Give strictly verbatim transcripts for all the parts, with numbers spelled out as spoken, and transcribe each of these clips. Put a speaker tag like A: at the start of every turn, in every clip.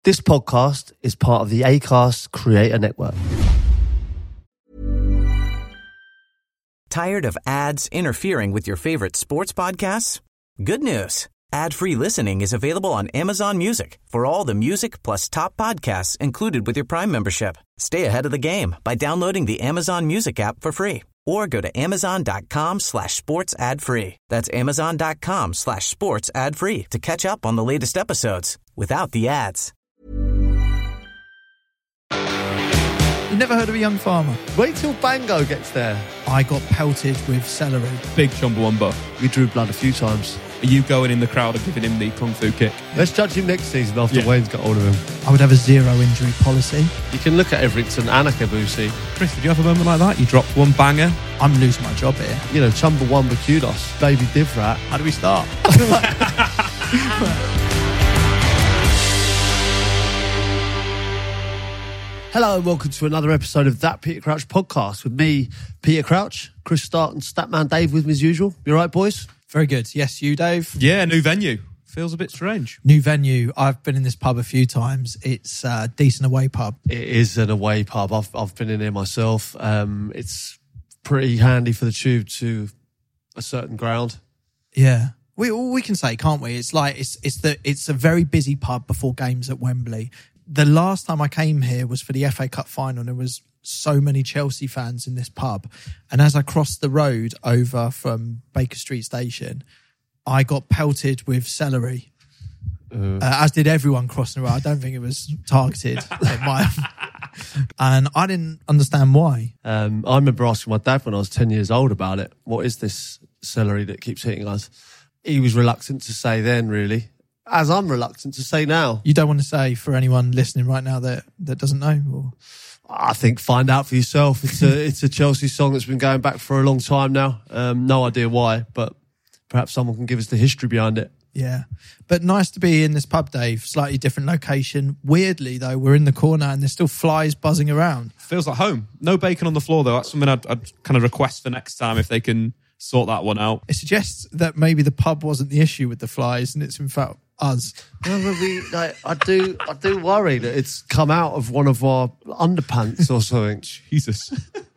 A: This podcast is part of the Acast Creator Network.
B: Tired of ads interfering with your favorite sports podcasts? Good news. Ad-free listening is available on Amazon Music for all the music plus top podcasts included with your Prime membership. Stay ahead of the game by downloading the Amazon Music app for free or go to amazon.com slash sports ad free. That's amazon.com slash sports ad free to catch up on the latest episodes without the ads.
C: You've never heard of a young farmer?
A: Wait till Bango gets there.
C: I got pelted with celery.
D: Big Chumbawamba.
A: We drew blood a few times.
D: Are you going in the crowd and giving him the kung fu kick?
A: Let's judge him next season after
D: Yeah.
A: Wayne's got hold of him.
C: I would have a zero injury policy.
A: You can look at Everington and Akabusi.
D: Chris, did you have a moment like that? You dropped one banger.
C: I'm losing my job here.
A: You know, Chumbawamba kudos. Baby Divrat.
D: How do we start?
A: Hello and welcome to another episode of That Peter Crouch podcast with me, Peter Crouch, Chris Start and Statman Dave with me as usual. You all right, boys?
C: Very good. Yes, you, Dave?
D: Yeah, new venue. Feels a bit strange.
C: New venue. I've been in this pub a few times. It's a decent away pub.
A: It is an away pub. I've I've been in here myself. Um, it's pretty handy for the tube to a certain ground.
C: Yeah. We we can say, can't we? It's like it's it's the it's a very busy pub before games at Wembley. The last time I came here was for the F A Cup final. There was so many Chelsea fans in this pub. And as I crossed the road over from Baker Street Station, I got pelted with celery. Uh, uh, as did everyone crossing the road. I don't think it was targeted. It might have. And I didn't understand why.
A: Um, I remember asking my dad when I was ten years old about it. What is this celery that keeps hitting us? He was reluctant to say then, really. As I'm reluctant to say now.
C: You don't want to say for anyone listening right now that, that doesn't know? Or?
A: I think find out for yourself. It's a it's a Chelsea song that's been going back for a long time now. Um, no idea why, but perhaps someone can give us the history behind it.
C: Yeah. But nice to be in this pub, Dave. Slightly different location. Weirdly, though, we're in the corner and there's still flies buzzing around.
D: Feels like home. No bacon on the floor, though. That's something I'd, I'd kind of request for next time if they can sort that one out.
C: It suggests that maybe the pub wasn't the issue with the flies and it's in fact us.
A: Well, we, like, I do I do worry that it's come out of one of our underpants or something.
D: Jesus.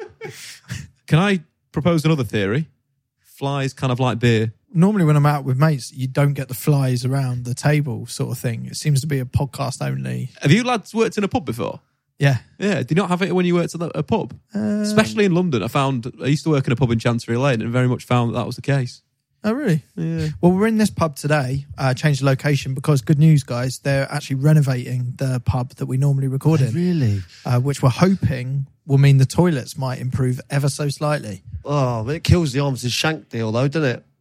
D: Can I propose another theory? Flies kind of like beer.
C: Normally when I'm out with mates, you don't get the flies around the table sort of thing. It seems to be a podcast only.
D: Have you lads worked in a pub before?
C: Yeah.
D: Yeah. Did you not have it when you worked at a pub?
C: Um,
D: Especially in London. I found, I used to work in a pub in Chancery Lane and very much found that that was the case.
C: Oh, really?
D: Yeah.
C: Well, we're in this pub today, uh, changed the location because, good news, guys, they're actually renovating the pub that we normally record in.
A: Really?
C: Uh, which we're hoping will mean the toilets might improve ever so slightly.
A: Oh, but it kills the arms and shank deal, though, doesn't it?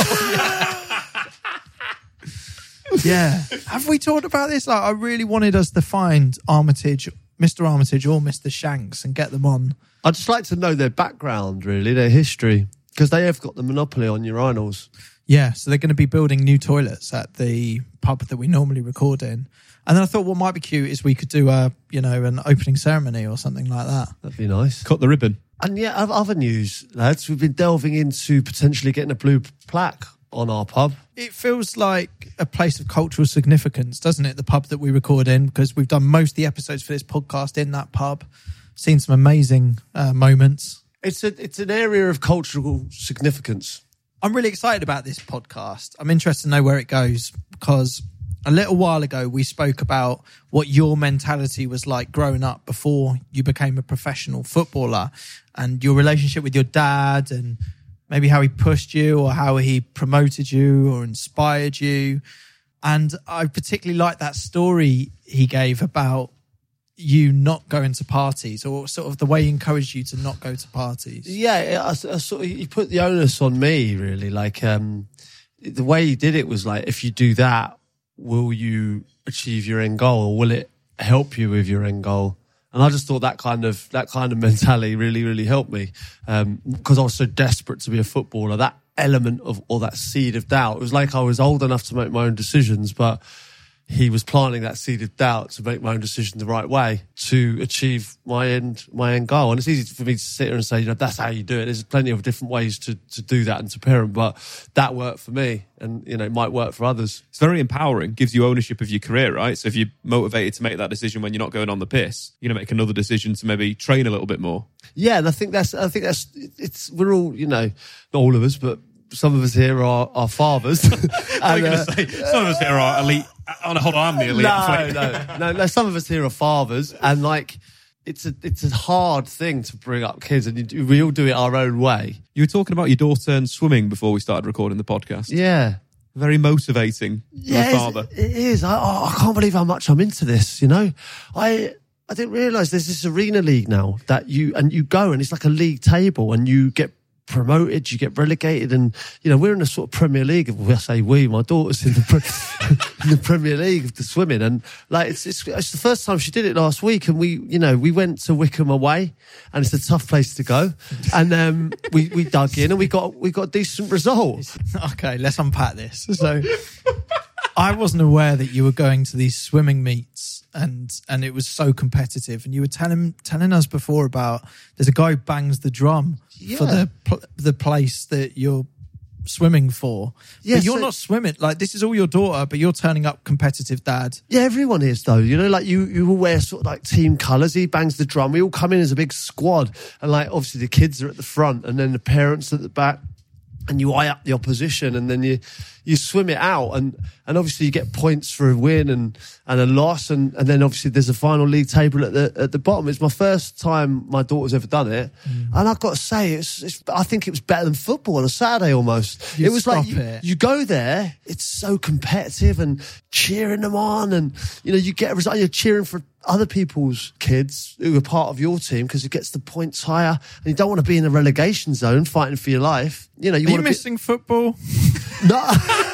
C: Yeah. Have we talked about this? Like, I really wanted us to find Armitage, Mister Armitage or Mister Shanks and get them on.
A: I'd just like to know their background, really, their history, because they have got the monopoly on urinals.
C: Yeah, so they're going to be building new toilets at the pub that we normally record in. And then I thought what might be cute is we could do a, you know, an opening ceremony or something like that.
A: That'd be nice.
D: Cut the ribbon.
A: And yeah, other news, lads, we've been delving into potentially getting a blue plaque on our pub.
C: It feels like a place of cultural significance, doesn't it? The pub that we record in, because we've done most of the episodes for this podcast in that pub, seen some amazing uh, moments.
A: It's a it's an area of cultural significance.
C: I'm really excited about this podcast. I'm interested to know where it goes because a little while ago we spoke about what your mentality was like growing up before you became a professional footballer and your relationship with your dad and maybe how he pushed you or how he promoted you or inspired you. And I particularly like that story he gave about you not going to parties or sort of the way he encouraged you to not go to parties.
A: Yeah, I, I sort of, he put the onus on me, really. Like, um, the way he did it was like, if you do that, will you achieve your end goal or will it help you with your end goal? And I just thought that kind of that kind of mentality really, really helped me um, because I was so desperate to be a footballer. That element of, or that seed of doubt, it was like I was old enough to make my own decisions, but he was planting that seed of doubt to make my own decision the right way to achieve my end my end goal. And it's easy for me to sit here and say, you know, that's how you do it. There's plenty of different ways to, to do that and to parent, but that worked for me, and you know, it might work for others.
D: It's very empowering, gives you ownership of your career, right? So if you're motivated to make that decision when you're not going on the piss, you're going to make another decision to maybe train a little bit more.
A: Yeah, and I think that's, I think that's, it's, we're all, you know, not all of us, but some of us here are, are fathers. and,
D: I'm going to say, some of us here are elite. Oh, no, hold on, I'm the elite
A: no,
D: athlete.
A: no, no, no, some of us here are fathers, and like, it's a, it's a hard thing to bring up kids, and you do, we all do it our own way.
D: You were talking about your daughter and swimming before we started recording the podcast.
A: Yeah.
D: Very motivating.
A: Yeah,
D: as a father.
A: It is. I, oh, I can't believe how much I'm into this, you know? I, I didn't realise there's this arena league now that you, and you go and it's like a league table and you get promoted, you get relegated, and you know, we're in a sort of Premier League. Well, I say we, my daughter's in the pre- in the Premier League of the swimming, and like it's, it's it's the first time she did it last week, and we, you know, we went to Wickham away, and it's a tough place to go, and um, we we dug in and we got we got a decent result.
C: Okay, let's unpack this. So, I wasn't aware that you were going to these swimming meets, and and it was so competitive. And you were telling telling us before about there's a guy who bangs the drum
A: Yeah.
C: for the pl- the place that you're swimming for.
A: Yeah,
C: but you're
A: so-
C: not swimming. Like, this is all your daughter, but you're turning up competitive dad.
A: Yeah, everyone is though. You know, like you, you all wear sort of like team colours. He bangs the drum. We all come in as a big squad, and like obviously the kids are at the front, and then the parents at the back, and you eye up the opposition, and then you you swim it out, and and obviously you get points for a win and and a loss, and and then obviously there's a final league table at the at the bottom. It's my first time my daughter's ever done it, mm. and I've got to say, it's, it's I think it was better than football on a Saturday almost.
C: You
A: it was
C: stop
A: like you,
C: it.
A: you go there, it's so competitive and cheering them on, and you know, you get a result. You're cheering for other people's kids who are part of your team because it gets the points higher, and you don't want to be in the relegation zone fighting for your life. You know, you
C: Are you
A: want to
C: missing football?
A: be... No.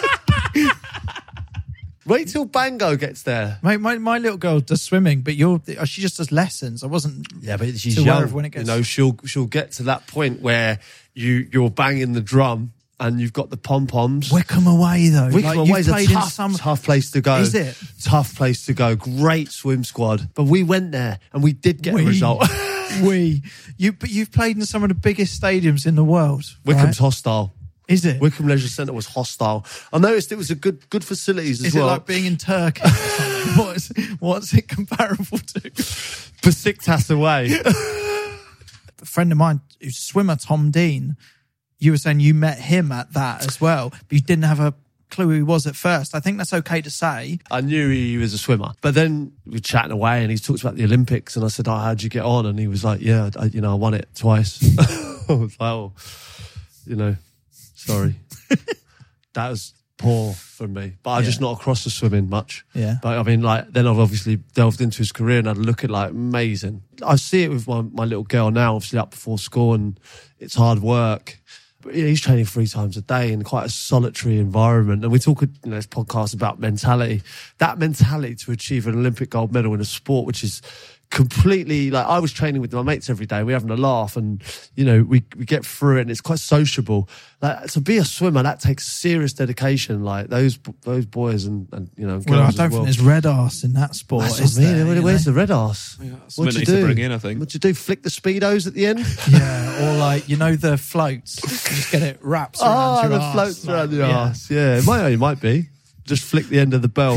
A: Wait till Bango gets there.
C: My, my my little girl does swimming, but you're she just does lessons. I wasn't.
A: Yeah, but she's
C: too aware
A: young.
C: of when it gets-
A: You know, she'll she'll get to that point where you you're banging the drum and you've got the pom poms.
C: Wickham away though.
A: Wickham
C: Like,
A: away
C: you've
A: is a
C: played in
A: tough,
C: some-
A: tough place to go.
C: Is it?
A: Tough place to go. Great swim squad. But we went there and we did get
C: We-
A: a result.
C: we you but you've played in some of the biggest stadiums in the world.
A: Wickham's
C: right?
A: hostile.
C: Is it?
A: Wickham Leisure Centre was hostile. I noticed it was a good good facilities as
C: Is
A: well.
C: it like being in Turkey? or something? what's what's it comparable to?
A: Besiktas away.
C: A friend of mine, who's a swimmer, Tom Dean. You were saying you met him at that as well, but you didn't have a clue who he was at first. I think that's okay to say.
A: I knew he was a swimmer, but then we were chatting away, and he talked about the Olympics, and I said, "Oh, how'd you get on?" And he was like, "Yeah, I, you know, I won it twice." I was like, "Oh, you know, sorry, that was poor for me." But I'm
C: Yeah.
A: just not across the swimming much.
C: Yeah.
A: But I mean, like, then I've obviously delved into his career and had a look at like amazing. I see it with my my little girl now, obviously up before school, and it's hard work. But yeah, he's training three times a day in quite a solitary environment. And we talk, you know, this podcast about mentality. That mentality to achieve an Olympic gold medal in a sport, which is completely like, I was training with my mates every day. We're having a laugh, and you know, we we get through it, and it's quite sociable. Like, to be a swimmer, that takes serious dedication. Like those those boys and, and you know, girls
C: Well, I
A: as
C: don't
A: well.
C: think there's red arse in that sport.
A: That's
C: is
A: what I mean.
C: there,
A: Where-
C: you
A: Where's
C: know?
A: the red arse?
D: Yeah,
A: What'd
D: something
A: you
D: needs
A: do?
D: to bring in, I think.
A: What'd you do? Flick the speedos at the end?
C: Yeah, or like, you know, the floats. You just get it wraps around
A: Oh,
C: your
A: the
C: arse,
A: floats
C: like,
A: around your
C: yeah.
A: arse. Yeah, it might, it might be. Just flick the end of the bell.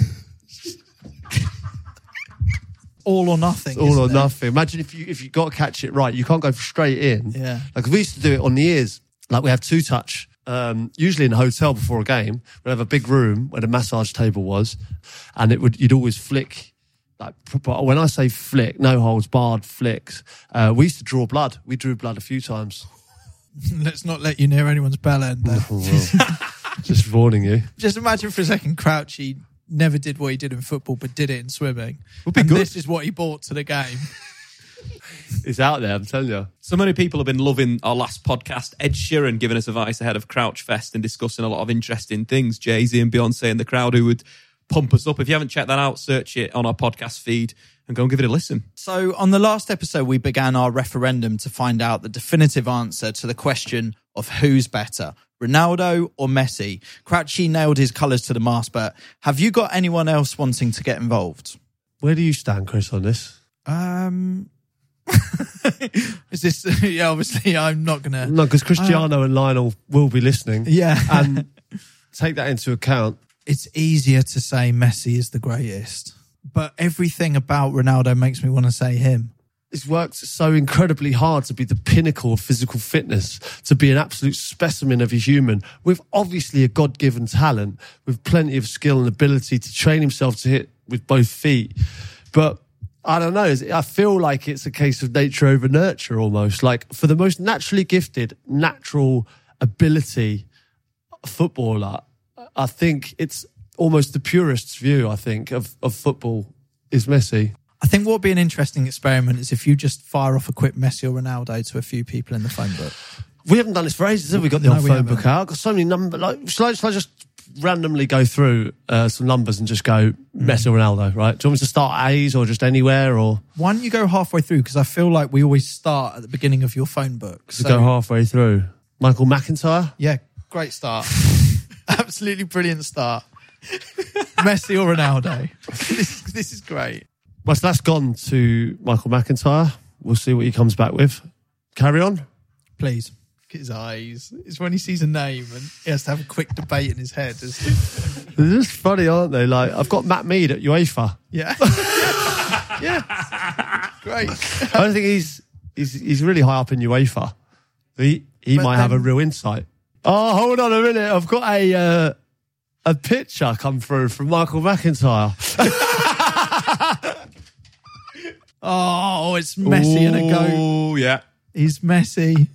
C: All or nothing.
A: All or
C: isn't it?
A: nothing. Imagine if you if you got to catch it right, you can't go straight in.
C: Yeah.
A: Like we used to do it on the ears. Like we have two touch. Um, usually in a hotel before a game, we'd have a big room where the massage table was, and it would you'd always flick. Like, but when I say flick, no holds barred flicks. Uh, we used to draw blood. We drew blood a few times.
C: Let's not let you near anyone's bell end then.
A: Just warning you.
C: Just imagine for a second Crouchy never did what he did in football, but did it in swimming.
D: Would be
C: and
D: good.
C: this is what he brought to the game.
A: It's out there, I'm telling you.
D: So many people have been loving our last podcast. Ed Sheeran giving us advice ahead of Crouch Fest and discussing a lot of interesting things. Jay-Z and Beyonce in the crowd who would pump us up. If you haven't checked that out, search it on our podcast feed and go and give it a listen.
C: So on the last episode, we began our referendum to find out the definitive answer to the question of who's better, Ronaldo or Messi? Crouchy nailed his colours to the mast, but have you got anyone else wanting to get involved?
A: Where do you stand, Chris, on this?
C: Um, is this? Yeah, obviously, I'm not gonna.
A: No, because Cristiano uh, and Lionel will be listening.
C: Yeah,
A: and take that into account.
C: It's easier to say Messi is the greatest, but everything about Ronaldo makes me want to say him.
A: He's worked so incredibly hard to be the pinnacle of physical fitness, to be an absolute specimen of a human, with obviously a God-given talent, with plenty of skill and ability to train himself to hit with both feet. But I don't know, I feel like it's a case of nature over nurture almost. Like, for the most naturally gifted, natural ability footballer, I think it's almost the purist's view, I think, of, of football is Messi.
C: I think what would be an interesting experiment is if you just fire off a quick Messi or Ronaldo to a few people in the phone book.
A: We haven't done this for ages, have we? Got the
C: No,
A: old
C: we
A: phone
C: haven't.
A: book out. I've got so many numbers. Like, shall I, shall I just randomly go through uh, some numbers and just go Messi or Ronaldo, right? Do you want me to start A's or just anywhere? Or
C: Why don't you go halfway through? Because I feel like we always start at the beginning of your phone book.
A: to go halfway through? Michael McIntyre?
C: Yeah, great start. Absolutely brilliant start. Messi or Ronaldo? This, this is great.
A: Well, so that's gone to Michael McIntyre. We'll see what he comes back with. Carry on.
C: Please. Look at his eyes. It's when he sees a name and he has to have a quick debate in his head.
A: They're just funny, aren't they? Like, I've got Matt Mead at UEFA.
C: Yeah. Yeah. Great.
A: I don't think he's he's he's really high up in UEFA. He he
C: But
A: might
C: then-
A: have a real insight. Oh, hold on a minute. I've got a uh, a picture come through from Michael McIntyre.
C: Oh, it's Messi and a goat.
D: Oh, yeah.
C: He's Messi.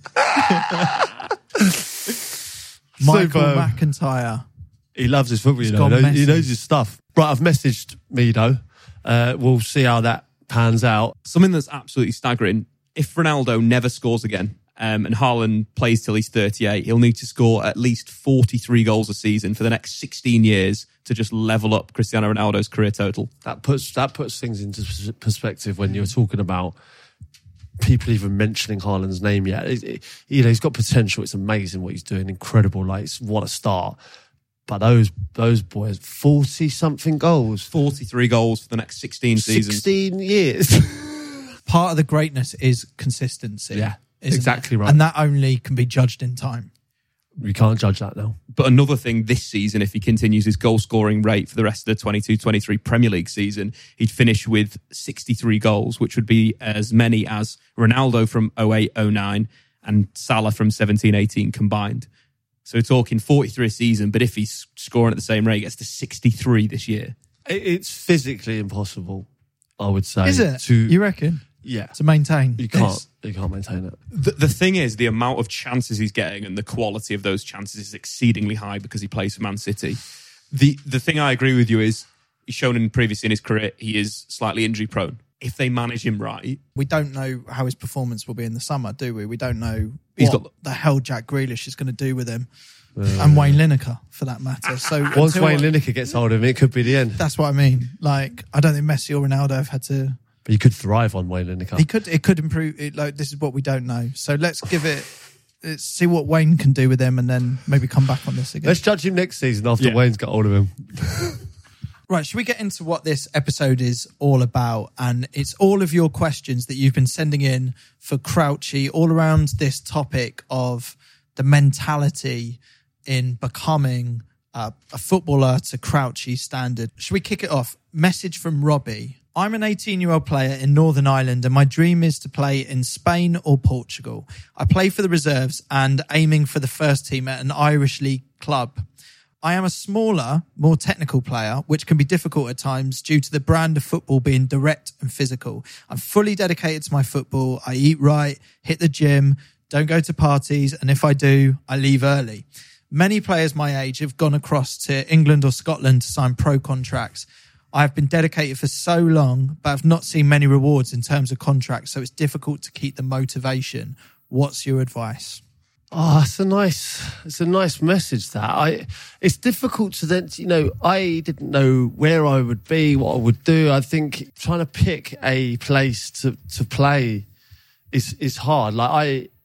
C: Michael
A: Superb.
C: McIntyre.
A: He loves his football, you
C: He's
A: know. He
C: gone
A: knows, he
C: Messi.
A: knows his stuff. Right, I've messaged Mido. Uh, we'll see how that pans out.
D: Something that's absolutely staggering. If Ronaldo never scores again, um, and Haaland plays till he's thirty-eight, he'll need to score at least forty-three goals a season for the next sixteen years to just level up Cristiano Ronaldo's career total.
A: That puts that puts things into pers- perspective when you're talking about people even mentioning Haaland's name yet. It, it, you know, he's got potential. It's amazing what he's doing. Incredible. Like, it's- what a start. But those those boys, forty something goals,
D: forty-three goals for the next sixteen seasons.
A: sixteen years.
C: Part of the greatness is consistency.
A: Yeah,
C: isn't
A: exactly
C: it?
A: right.
C: And that only can be judged in time.
A: We can't judge that now.
D: But another thing this season, if he continues his goal scoring rate for the rest of the twenty-two twenty-three Premier League season, he'd finish with sixty-three goals, which would be as many as Ronaldo from oh eight oh nine and Salah from seventeen eighteen combined. So we're talking forty-three a season, but if he's scoring at the same rate, he gets to sixty-three this year.
A: It, it's physically impossible, I would say.
C: Is it?
A: To,
C: You reckon?
A: yeah.
C: To maintain?
A: You can't.
C: this?
A: You can't maintain it.
D: The, the thing is, the amount of chances he's getting and the quality of those chances is exceedingly high because he plays for Man City. The the thing I agree with you is he's shown in previously in his career he is slightly injury prone. If they manage him right,
C: We don't know how his performance will be in the summer, do we? We don't know
D: He's
C: what
D: got-
C: the hell Jack Grealish is going to do with him. And Wayne Lineker, for that matter. So
A: Once
C: until-
A: Wayne Lineker gets hold of him, it could be the end.
C: That's what I mean. Like, I don't think Messi or Ronaldo have had to...
A: But you could thrive on Wayne Lineker.
C: He could. It could improve. It, like, this is what we don't know. So let's give it... Let's see what Wayne can do with him and then maybe come back on this again.
A: Let's judge him next season after
D: Yeah.
A: Wayne's got hold of him.
C: Right, should we get into what this episode is all about? And it's all of your questions that you've been sending in for Crouchy all around this topic of the mentality in becoming uh, a footballer to Crouchy standard. Should we kick it off? Message from Robbie. I'm an eighteen-year-old player in Northern Ireland and my dream is to play in Spain or Portugal. I play for the reserves and aiming for the first team at an Irish league club. I am a smaller, more technical player, which can be difficult at times due to the brand of football being direct and physical. I'm fully dedicated to my football. I eat right, hit the gym, don't go to parties, and if I do, I leave early. Many players my age have gone across to England or Scotland to sign pro contracts. I have been dedicated for so long, but I've not seen many rewards in terms of contracts, so it's difficult to keep the motivation. What's your advice?
A: Oh, it's a nice, it's a nice message. That I, it's difficult to then, you know, I didn't know where I would be, what I would do. I think trying to pick a place to to play is is hard. Like I,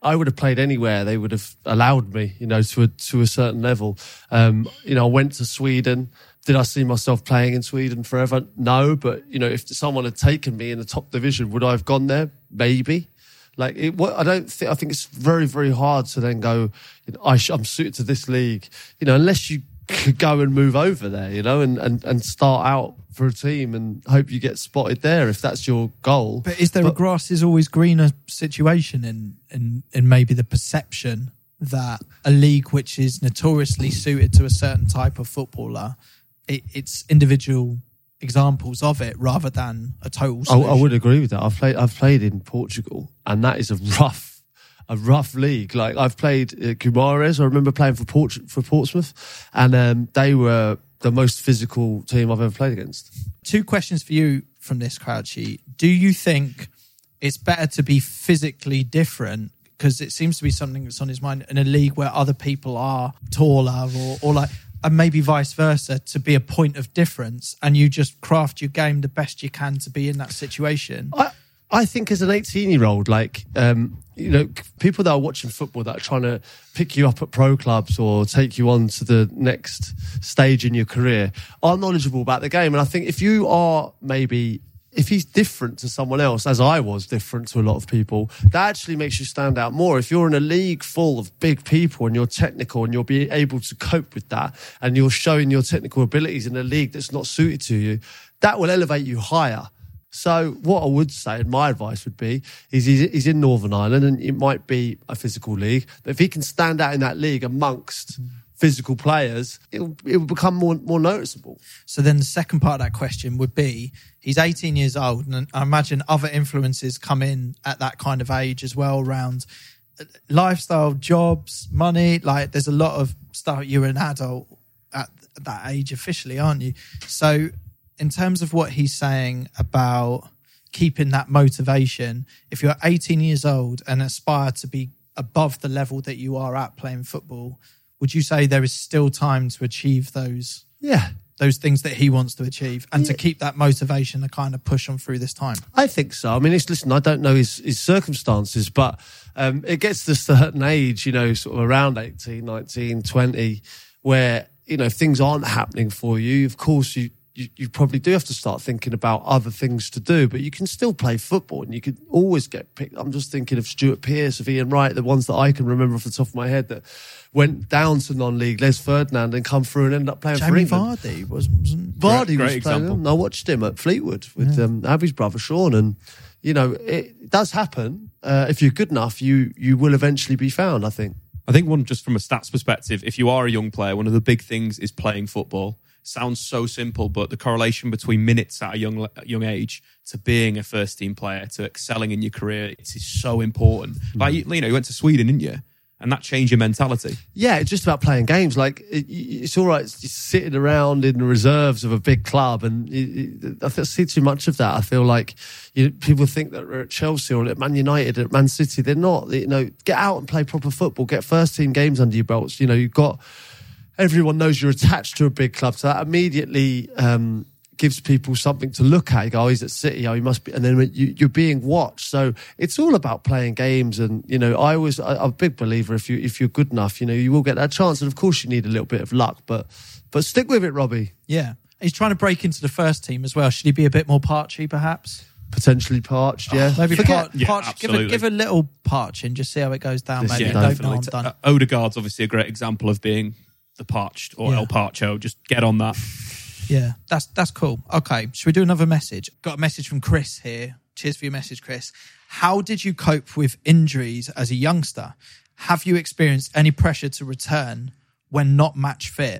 A: I would have played anywhere. They would have allowed me, you know, to a, to a certain level. Um, you know, I went to Sweden. Did I see myself playing in Sweden forever? No, but you know, if someone had taken me in the top division, would I have gone there? Maybe. Like, it, what, I don't think. I think it's very, very hard to then go, you know, I sh- I'm suited to this league. You know, unless you could go and move over there, you know, and, and, and start out for a team and hope you get spotted there if that's your goal.
C: But is there
A: but,
C: a grass is always greener situation in, in, in maybe the perception that a league which is notoriously suited to a certain type of footballer, it, it's individual examples of it rather than a total solution?
A: I, I would agree with that. I've played, I've played in Portugal, and that is a rough, a rough league. Like, I've played uh, Guimarães. I remember playing for Port, for Portsmouth, and um, they were the most physical team I've ever played against.
C: Two questions for you from this crowd sheet. Do you think it's better to be physically different, because it seems to be something that's on his mind, in a league where other people are taller, or, or like, and maybe vice versa, to be a point of difference, and you just craft your game the best you can to be in that situation?
A: I, I think as an eighteen-year-old, like, um, you know, people that are watching football that are trying to pick you up at pro clubs or take you on to the next stage in your career are knowledgeable about the game. And I think if you are maybe... if he's different to someone else, as I was different to a lot of people, that actually makes you stand out more. If you're in a league full of big people and you're technical and you'll be able to cope with that, and you're showing your technical abilities in a league that's not suited to you, that will elevate you higher. So what I would say, and my advice would be, is he's, he's in Northern Ireland, and it might be a physical league, but if he can stand out in that league amongst physical players, it'll, it will become more more noticeable.
C: So then the second part of that question would be, he's eighteen years old, and I imagine other influences come in at that kind of age as well, around lifestyle, jobs, money. Like, there's a lot of stuff. You're an adult at that age officially, aren't you? So in terms of what he's saying about keeping that motivation, if you're eighteen years old and aspire to be above the level that you are at playing football, would you say there is still time to achieve those
A: Yeah.
C: those things that he wants to achieve, and
A: Yeah.
C: to keep that motivation to kind of push on through this time?
A: I think so. I mean, it's, listen, I don't know his, his circumstances, but um, it gets to a certain age, you know, sort of around eighteen, nineteen, twenty, where, you know, if things aren't happening for you, of course, you, you, you probably do have to start thinking about other things to do, but you can still play football and you could always get picked. I'm just thinking of Stuart Pearce, of Ian Wright, the ones that I can remember off the top of my head that went down to non-league, Les Ferdinand, and come through and ended up playing for
C: Jamie
A: England.
C: Vardy was, wasn't...
A: Vardy
D: Great-
A: was
D: great
A: playing
D: example.
A: him. I watched him at Fleetwood with
C: Yeah.
A: um, Abby's brother Sean, and you know, it does happen. Uh, if you're good enough, you you will eventually be found, I think.
D: I think one, just from a stats perspective, if you are a young player, one of the big things is playing football. Sounds so simple, but the correlation between minutes at a young young age to being a first team player, to excelling in your career, it is so important.
A: Mm.
D: Like, you, you know, you went to Sweden, didn't you? And that changed your mentality.
A: Yeah, it's just about playing games. Like, it, it's all right just sitting around in the reserves of a big club, and it, it, I see too much of that. I feel like, you know, people think that we're at Chelsea or at Man United, at Man City. They're not. You know, get out and play proper football. Get first team games under your belts. You know, you've got... everyone knows you're attached to a big club, so that immediately um, gives people something to look at. You go, oh, he's at City, oh, he must be, and then you, you're being watched. So it's all about playing games, and you know, I always, I, I'm a big believer. If you if you're good enough, you know, you will get that chance, and of course, you need a little bit of luck, but but stick with it, Robbie.
C: Yeah. He's trying to break into the first team as well. Should he be a bit more Parchy, perhaps?
A: Potentially parched, yeah.
C: Maybe
A: Forget,
C: par-
D: Yeah,
C: parch, give, a,
D: absolutely.
C: give a little parching, just see how it goes down.
A: This-
C: Maybe
A: yeah,
C: don't know
A: definitely.
C: I'm done.
D: Uh, Odegaard's obviously a great example of being the parched or
C: Yeah.
D: El Parcho. Just get on that.
C: Yeah, that's that's cool. Okay, should we do another message? Got a message from Chris here. Cheers for your message, Chris. How did you cope with injuries as a youngster? Have you experienced any pressure to return when not match fit,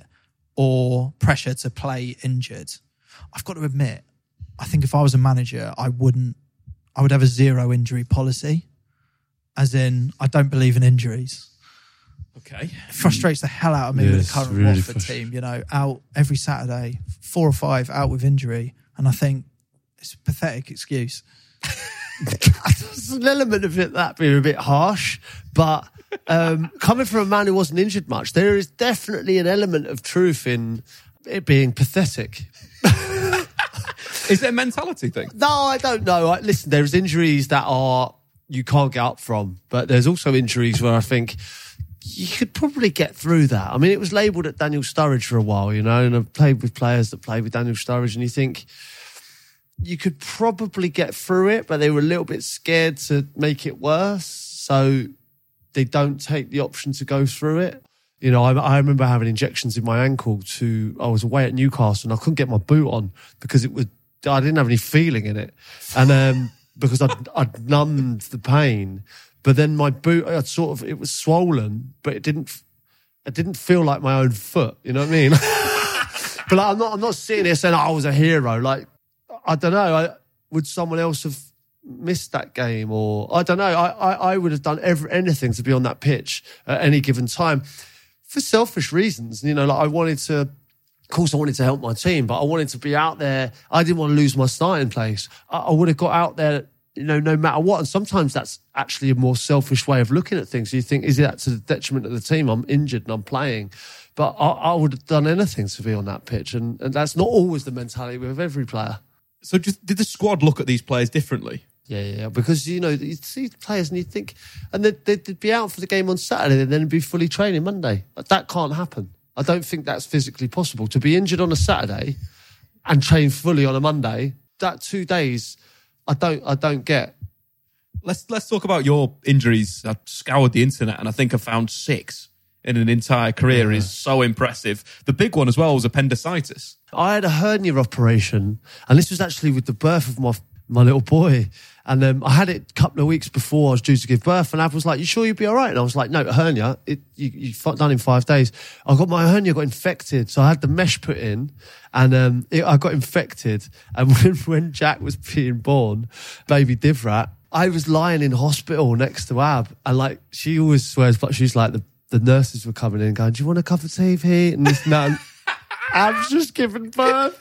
C: or pressure to play injured? I've got to admit, I think if I was a manager, I wouldn't. I would have a zero injury policy, as in I don't believe in injuries.
D: Okay.
C: It frustrates the hell out of me
A: Yeah,
C: with
A: it's
C: the current
A: really
C: Watford
A: frust-
C: team. You know, out every Saturday, four or five out with injury, and I think it's a pathetic excuse.
A: there's an element of it that being a bit harsh, but um, coming from a man who wasn't injured much, there is definitely an element of truth in it being pathetic.
D: Is it a mentality thing?
A: No, I don't know. I, listen, there's injuries that are you can't get up from. But there's also injuries where I think you could probably get through that. I mean, it was labelled at Daniel Sturridge for a while, you know, and I've played with players that played with Daniel Sturridge, and you think you could probably get through it, but they were a little bit scared to make it worse. So they don't take the option to go through it. You know, I, I remember having injections in my ankle to, I was away at Newcastle and I couldn't get my boot on because it was, I didn't have any feeling in it. And um, because I'd, I'd numbed the pain, but then my boot, I'd sort of, it was swollen, but it didn't, it didn't feel like my own foot. You know what I mean? But like, I'm not, I'm not sitting here saying oh, I was a hero. Like, I don't know. I, would someone else have missed that game? Or I don't know. I, I, I would have done every, anything to be on that pitch at any given time for selfish reasons. You know, like I wanted to, of course I wanted to help my team, but I wanted to be out there. I didn't want to lose my starting place. I, I would have got out there, you know, no matter what. And sometimes that's actually a more selfish way of looking at things. You think, is that to the detriment of the team? I'm injured and I'm playing. But I, I would have done anything to be on that pitch. And, and that's not always the mentality with every player.
D: So just, did the squad look at these players differently?
A: Yeah, yeah, because, you know, you see players and you think, and they'd, they'd be out for the game on Saturday and then be fully training Monday. That can't happen. I don't think that's physically possible. To be injured on a Saturday and train fully on a Monday, that two days, I don't, I don't get.
D: Let's let's talk about your injuries. I scoured the internet and I think I found six in an entire career.
A: Yeah.
D: Is so impressive. The big one as well was appendicitis.
A: I had a hernia operation, and this was actually with the birth of my my little boy. And um, I had it a couple of weeks before I was due to give birth, and Ab was like, "You sure you'll be all right?" And I was like, "No, hernia. It you, you done in five days." I got my hernia got infected, so I had the mesh put in, and um, it, I got infected. And when, when Jack was being born, baby Divrat, I was lying in hospital next to Ab, and like she always swears, but she's like the the nurses were coming in, going, "Do you want a cup of tea here?" And this and that. And Ab's just giving birth,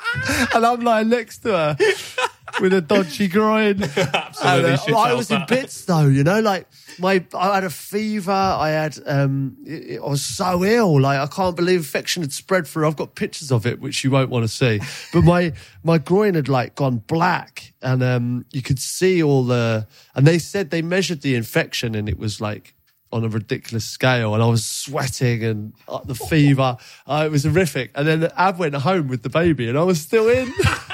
A: and I'm lying next to her with a dodgy groin.
D: Absolutely,
A: and, uh,
D: shit
A: I was
D: that.
A: in bits though, you know, like my I had a fever. I had um, it, I was so ill. Like I can't believe infection had spread through. I've got pictures of it which you won't want to see. But my my groin had like gone black, and um, you could see all the. And they said they measured the infection, and it was like on a ridiculous scale, and I was sweating and uh, the fever. Uh, it was horrific. And then Ab went home with the baby, and I was still in.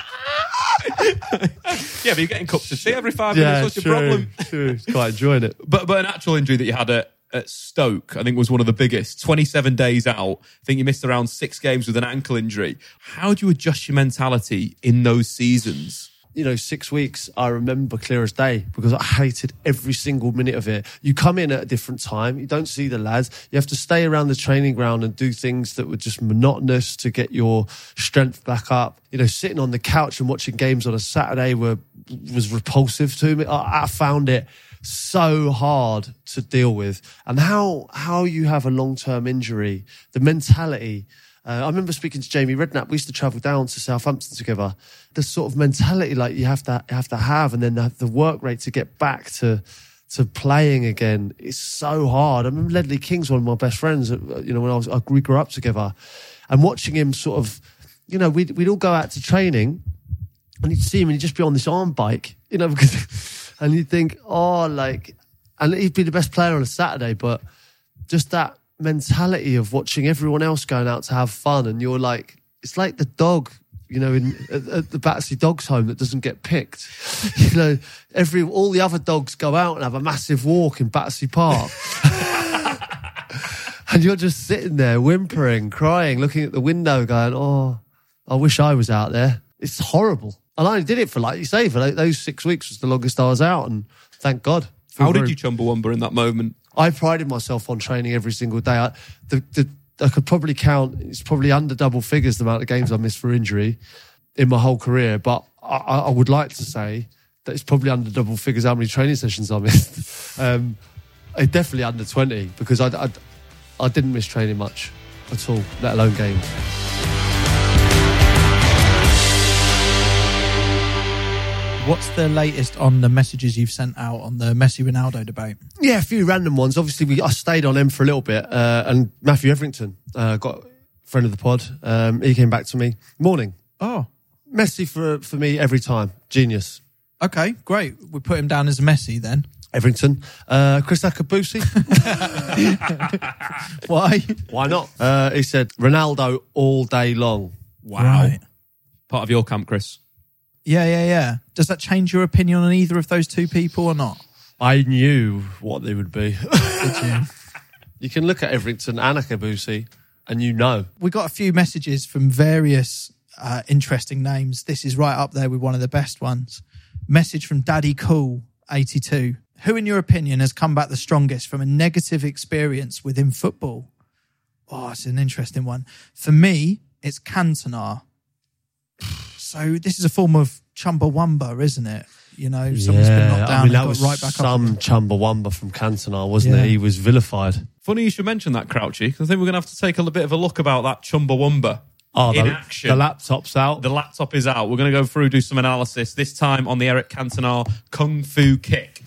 D: Yeah, but you're getting cups of tea every five minutes. What's
A: true,
D: your problem?
A: True. Quite enjoying it.
D: But but an actual injury that you had at, at Stoke, I think was one of the biggest. twenty-seven days out. I think you missed around six games with an ankle injury. How do you adjust your mentality in those seasons?
A: You know, six weeks, I remember clear as day because I hated every single minute of it. You come in at a different time. You don't see the lads. You have to stay around the training ground and do things that were just monotonous to get your strength back up. You know, sitting on the couch and watching games on a Saturday were was repulsive to me. I, I found it so hard to deal with. And how how you have a long-term injury, the mentality. Uh, I remember speaking to Jamie Redknapp. We used to travel down to Southampton together. The sort of mentality like you have to have to have, and then the, the work rate to get back to to playing again is so hard. I remember Ledley King's one of my best friends. You know, when I was I, we grew up together, and watching him sort of, you know, we'd we'd all go out to training, and you'd see him and he'd just be on this arm bike, you know, because, and you'd think, oh, like, and he'd be the best player on a Saturday, but just that mentality of watching everyone else going out to have fun, and you're like, it's like the dog, you know, in at, at the Battersea Dogs Home that doesn't get picked. You know, every all the other dogs go out and have a massive walk in Battersea Park, and you're just sitting there whimpering, crying, looking at the window, going, "Oh, I wish I was out there." It's horrible. And I only did it for, like you say, for those six weeks was the longest I was out, and thank God.
D: How did you Chumbawamba in that moment?
A: I prided myself on training every single day. I, the, the, I could probably count, it's probably under double figures the amount of games I missed for injury in my whole career. But I, I would like to say that it's probably under double figures how many training sessions I missed. um, it definitely under twenty, because I, I, I didn't miss training much at all, let alone games.
C: What's the latest on the messages you've sent out on the Messi-Ronaldo debate?
A: Yeah, a few random ones. Obviously, we I stayed on them for a little bit. Uh, and Matthew Etherington, uh, got friend of the pod. Um, he came back to me. Morning.
C: Oh,
A: Messi for for me every time. Genius.
C: okay, great. We put him down as Messi then.
A: Everington. Uh, Chris Akabusi.
C: Why?
A: Why not? Uh, he said Ronaldo all day long.
D: Wow.
C: Right.
D: Part of your camp, Chris.
C: Yeah, yeah, yeah. Does that change your opinion on either of those two people or not?
A: I knew what they would be.
C: Did you?
A: You can look at Everington and Akabusi and you know.
C: We got a few messages from various uh, interesting names. This is right up there with one of the best ones. Message from Daddy Cool, eighty-two. Who, in your opinion, has come back the strongest from a negative experience within football? Oh, it's an interesting one. For me, it's Cantona. So this is a form of Chumbawamba, isn't it? You know, someone's been knocked down
A: I mean, that
C: and
A: was
C: got right back
A: some
C: up.
A: Chumbawamba from Cantona, wasn't
C: Yeah.
A: it? He was vilified.
D: Funny you should mention that, Crouchy, because I think we're going to have to take a little bit of a look about that Chumbawamba
A: Oh,
D: in
A: the,
D: action.
A: the laptop's out.
D: The laptop is out. We're going to go through, do some analysis, this time on the Eric Cantona Kung Fu Kick.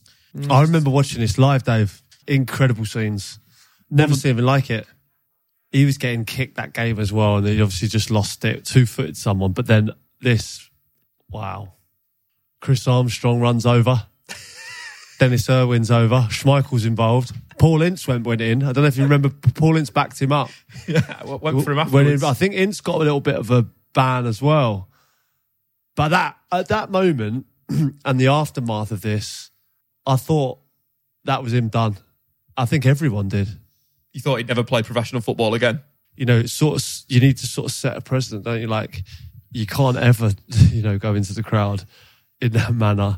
A: I remember watching this live, Dave. Incredible scenes. Never seen anything like it. He was getting kicked that game as well, and he obviously just lost it, two-footed someone. But then this, wow. Chris Armstrong runs over. Dennis Irwin's over. Schmeichel's involved. Paul Ince went, went in. I don't know if you remember, Paul Ince backed him up.
D: Yeah, went for him
A: Went
D: afterwards.
A: in, I think Ince got a little bit of a ban as well. But that at that moment and the aftermath of this, I thought that was him done. I think everyone did.
D: You thought he'd never play professional football again?
A: You know, it's sort of, you need to sort of set a precedent, don't you? Like, you can't ever, you know, go into the crowd in that manner.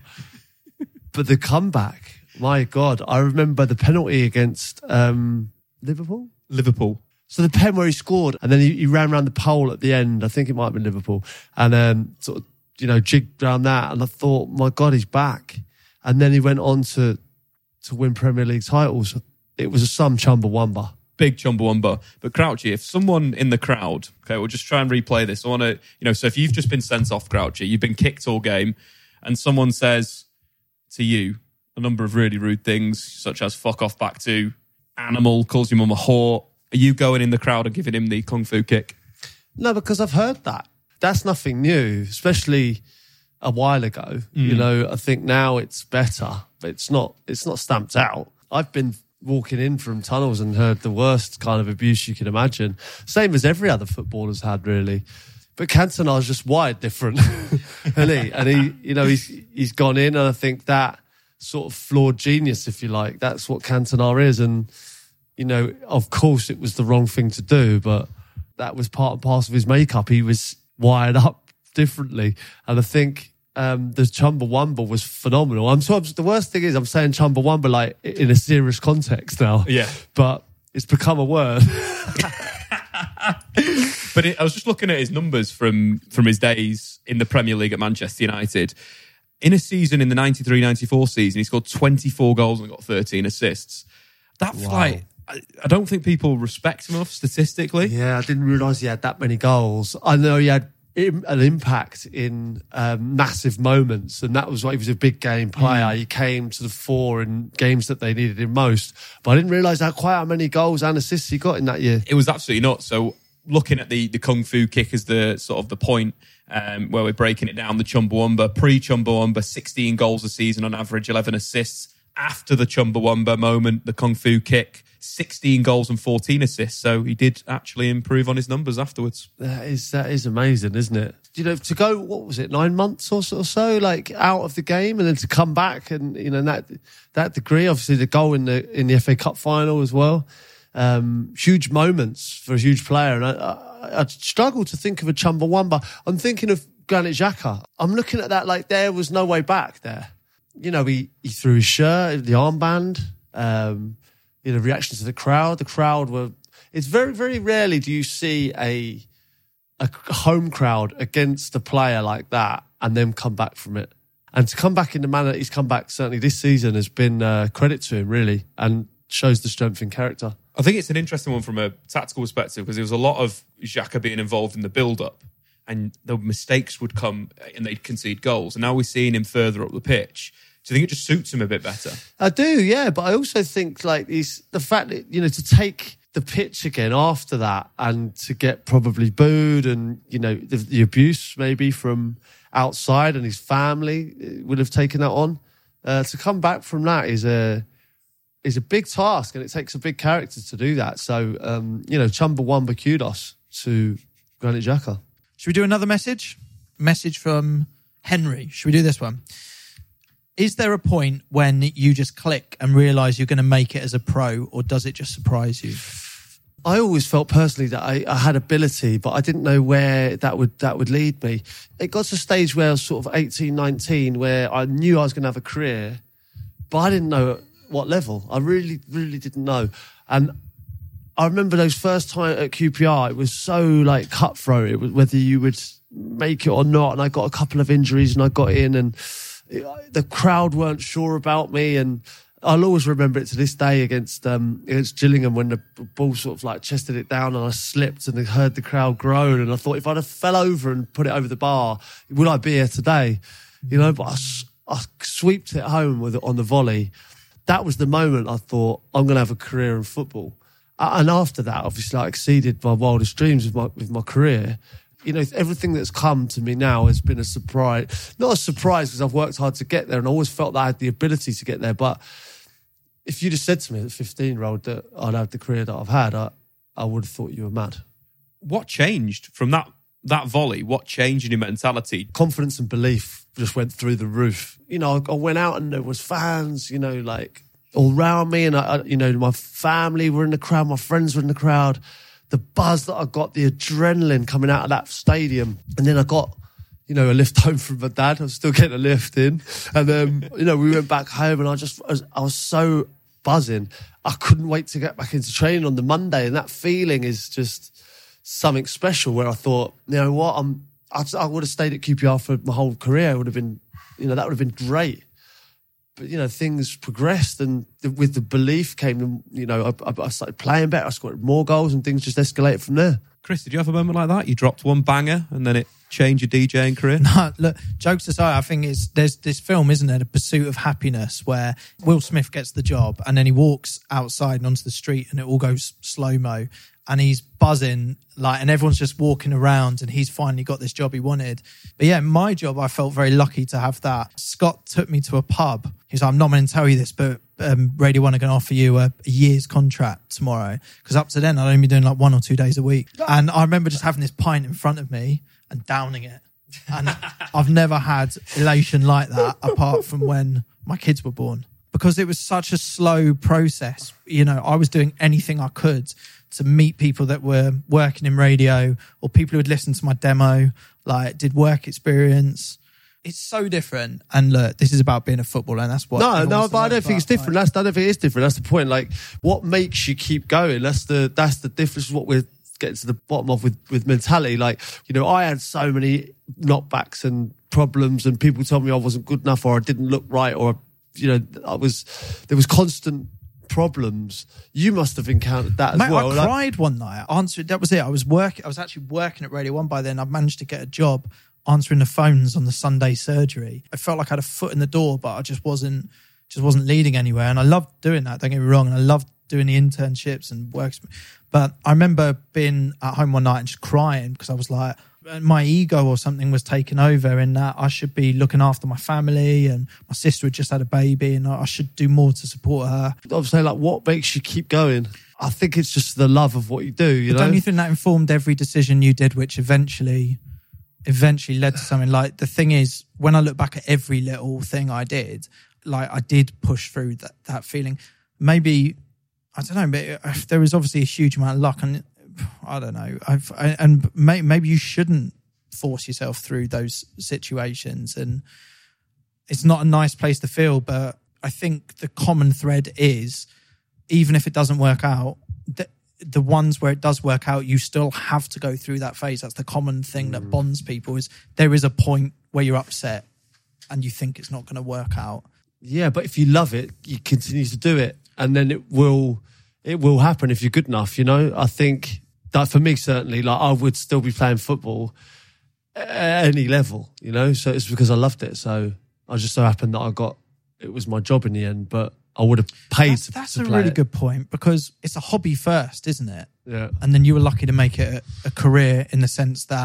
A: But the comeback, my God, I remember the penalty against um, Liverpool.
D: Liverpool.
A: So the pen where he scored, and then he, he ran around the pole at the end. I think it might have been Liverpool, and um, sort of, you know, jigged around that. And I thought, my God, he's back. And then he went on to to win Premier League titles. It was a some Chumbawamba.
D: Big Chumbawamba. But Crouchy, if someone in the crowd, okay, we'll just try and replay this. I want to, you know, so if you've just been sent off, Crouchy, you've been kicked all game, and someone says to you a number of really rude things, such as fuck off back to, animal, calls your mum a whore, are you going in the crowd and giving him the Kung Fu kick?
A: No, because I've heard that. That's nothing new, especially a while ago. Mm. You know, I think now it's better, but it's not, it's not stamped out. I've been walking in from tunnels and heard the worst kind of abuse you can imagine. Same as every other footballer's had, really. But Cantona's just wired different, isn't he? And he, you know, he's he's gone in, and I think that sort of flawed genius, if you like, that's what Cantona is. And, you know, of course it was the wrong thing to do, but that was part and parcel of his makeup. He was wired up differently. And I think um, the Chumbawamba was phenomenal. I'm so the worst thing is I'm saying Chumbawamba like in a serious context now.
D: Yeah.
A: But it's become a word.
D: But it, I was just looking at his numbers from, from his days in the Premier League at Manchester United. In a season, in the ninety-three ninety-four season, he scored twenty-four goals and got thirteen assists. That's
A: Wow.
D: like, I, I don't think people respect him enough statistically.
A: Yeah, I didn't realise he had that many goals. I know he had im- an impact in um, massive moments, and that was why he was a big game player. Mm. He came to the fore in games that they needed him most. But I didn't realise how quite how many goals and assists he got in that year.
D: It was absolutely nuts. So looking at the, the Kung Fu kick as the sort of the point um, where we're breaking it down, the Chumbawamba, pre-Chumbawamba, sixteen goals a season on average, eleven assists. After the Chumbawamba moment, the Kung Fu kick, sixteen goals and fourteen assists. So he did actually improve on his numbers afterwards.
A: That is that is amazing, isn't it? You know, to go, what was it, nine months or so, or so like out of the game, and then to come back, and you know that that degree. Obviously, the goal in the in the F A Cup final as well. Um, huge moments for a huge player, and I, I, I struggle to think of a Chumbawamba. I'm thinking of Granit Xhaka. I'm looking at that like there was no way back there. You know, he, he threw his shirt, the armband, um, you know, reactions to the crowd. The crowd were, it's very, very rarely do you see a, a home crowd against a player like that and then come back from it. And to come back in the manner that he's come back, certainly this season, has been uh, credit to him, really, and shows the strength in character.
D: I think it's an interesting one from a tactical perspective because there was a lot of Xhaka being involved in the build-up and the mistakes would come and they'd concede goals. And now we're seeing him further up the pitch. Do you think it just suits him a bit better?
A: I do, yeah. But I also think like these, the fact that, you know, to take the pitch again after that and to get probably booed and, you know, the, the abuse maybe from outside and his family would have taken that on. Uh, to come back from that is a is a big task, and it takes a big character to do that. So, um, you know, Chumbawamba kudos to Granit Xhaka.
C: Should we do another message? Message from Henry. Should we do this one? Is there a point when you just click and realise you're going to make it as a pro, or does it just surprise you?
A: I always felt personally that I, I had ability, but I didn't know where that would that would lead me. It got to a stage where I was sort of eighteen, nineteen, where I knew I was going to have a career, but I didn't know at what level. I really, really didn't know. And I remember those first time at Q P R, it was so like cutthroat. It was whether you would make it or not. And I got a couple of injuries and I got in, and it, the crowd weren't sure about me. And I'll always remember it to this day against um, against Gillingham when the ball sort of like chested it down and I slipped and I heard the crowd groan. And I thought if I'd have fell over and put it over the bar, would I be here today? You know, but I, I sweeped it home with it on the volley. That was the moment I thought I'm going to have a career in football. And after that, obviously, I exceeded my wildest dreams with my with my career. You know, everything that's come to me now has been a surprise. Not a surprise because I've worked hard to get there and I always felt that I had the ability to get there. But if you just said to me at fifteen-year-old that I'd have the career that I've had, I, I would have thought you were mad.
D: What changed from that that volley? What changed in your mentality?
A: Confidence and belief just went through the roof. You know, I, I went out and there was fans, you know, like all around me, and I, I, you know, my family were in the crowd, my friends were in the crowd. The buzz that I got, the adrenaline coming out of that stadium, and then I got, you know, a lift home from my dad. I was still getting a lift in, and then you know we went back home, and I just I was, I was so buzzing. I couldn't wait to get back into training on the Monday, and that feeling is just something special. Where I thought, you know what, I'm I, I would have stayed at Q P R for my whole career. It would have been, you know, that would have been great. But, you know, things progressed, and the, with the belief came, you know, I, I started playing better. I scored more goals and things just escalated from there.
D: Chris, did you have a moment like that? You dropped one banger and then it changed your DJing career?
C: No, look, jokes aside, I think it's, there's this film, isn't there, The Pursuit of Happiness, where Will Smith gets the job and then he walks outside and onto the street and it all goes slow-mo and he's buzzing, like, and everyone's just walking around and he's finally got this job he wanted. But yeah, my job, I felt very lucky to have that. Scott took me to a pub. He was like, I'm not going to tell you this, but um, Radio One are going to offer you a, a year's contract tomorrow. Because up to then, I'd only be doing like one or two days a week. And I remember just having this pint in front of me and downing it. And I've never had elation like that apart from when my kids were born. Because it was such a slow process. You know, I was doing anything I could to meet people that were working in radio or people who had listened to my demo, like did work experience. It's so different. And look, this is about being a footballer, and that's what.
A: No, no, but I don't
C: about,
A: think it's different.
C: Like,
A: That's I don't think it's different. That's the point. Like, what makes you keep going? That's the that's the difference. What we're getting to the bottom of with with mentality. Like, you know, I had so many knockbacks and problems, and people told me I wasn't good enough, or I didn't look right, or you know, I was there was constant problems. You must have encountered that as
C: Mate,
A: well.
C: I
A: like,
C: cried one night. I answered. That was it. I was working. I was actually working at Radio One by then. I managed to get a job answering the phones on the Sunday surgery. I felt like I had a foot in the door, but I just wasn't just wasn't leading anywhere. And I loved doing that. Don't get me wrong. And I loved doing the internships and works. But I remember being at home one night and just crying because I was like, my ego or something was taken over in that I should be looking after my family, and my sister had just had a baby and I should do more to support her.
A: Obviously, like, what makes you keep going? I think it's just the love of what you do, you
C: but
A: know?
C: Don't you think that informed every decision you did, which eventually eventually led to something? Like, the thing is, when I look back at every little thing I did, like, I did push through that, that feeling. Maybe, I don't know, but there was obviously a huge amount of luck, and I don't know. I've, I, and may, maybe you shouldn't force yourself through those situations. And it's not a nice place to feel, but I think the common thread is, even if it doesn't work out, the, the ones where it does work out, you still have to go through that phase. That's the common thing that bonds people, is there is a point where you're upset and you think it's not going to work out.
A: Yeah, but if you love it, you continue to do it, and then it will it will happen if you're good enough, you know? I think that for me, certainly, like, I would still be playing football at any level, you know? So it's because I loved it. So I just so happened that I got, it was my job in the end, but I would have paid
C: that's,
A: to,
C: that's
A: to
C: a
A: play
C: really
A: it.
C: good point, because it's a hobby first, isn't it?
A: Yeah.
C: And then you were lucky to make it a, a career, in the sense that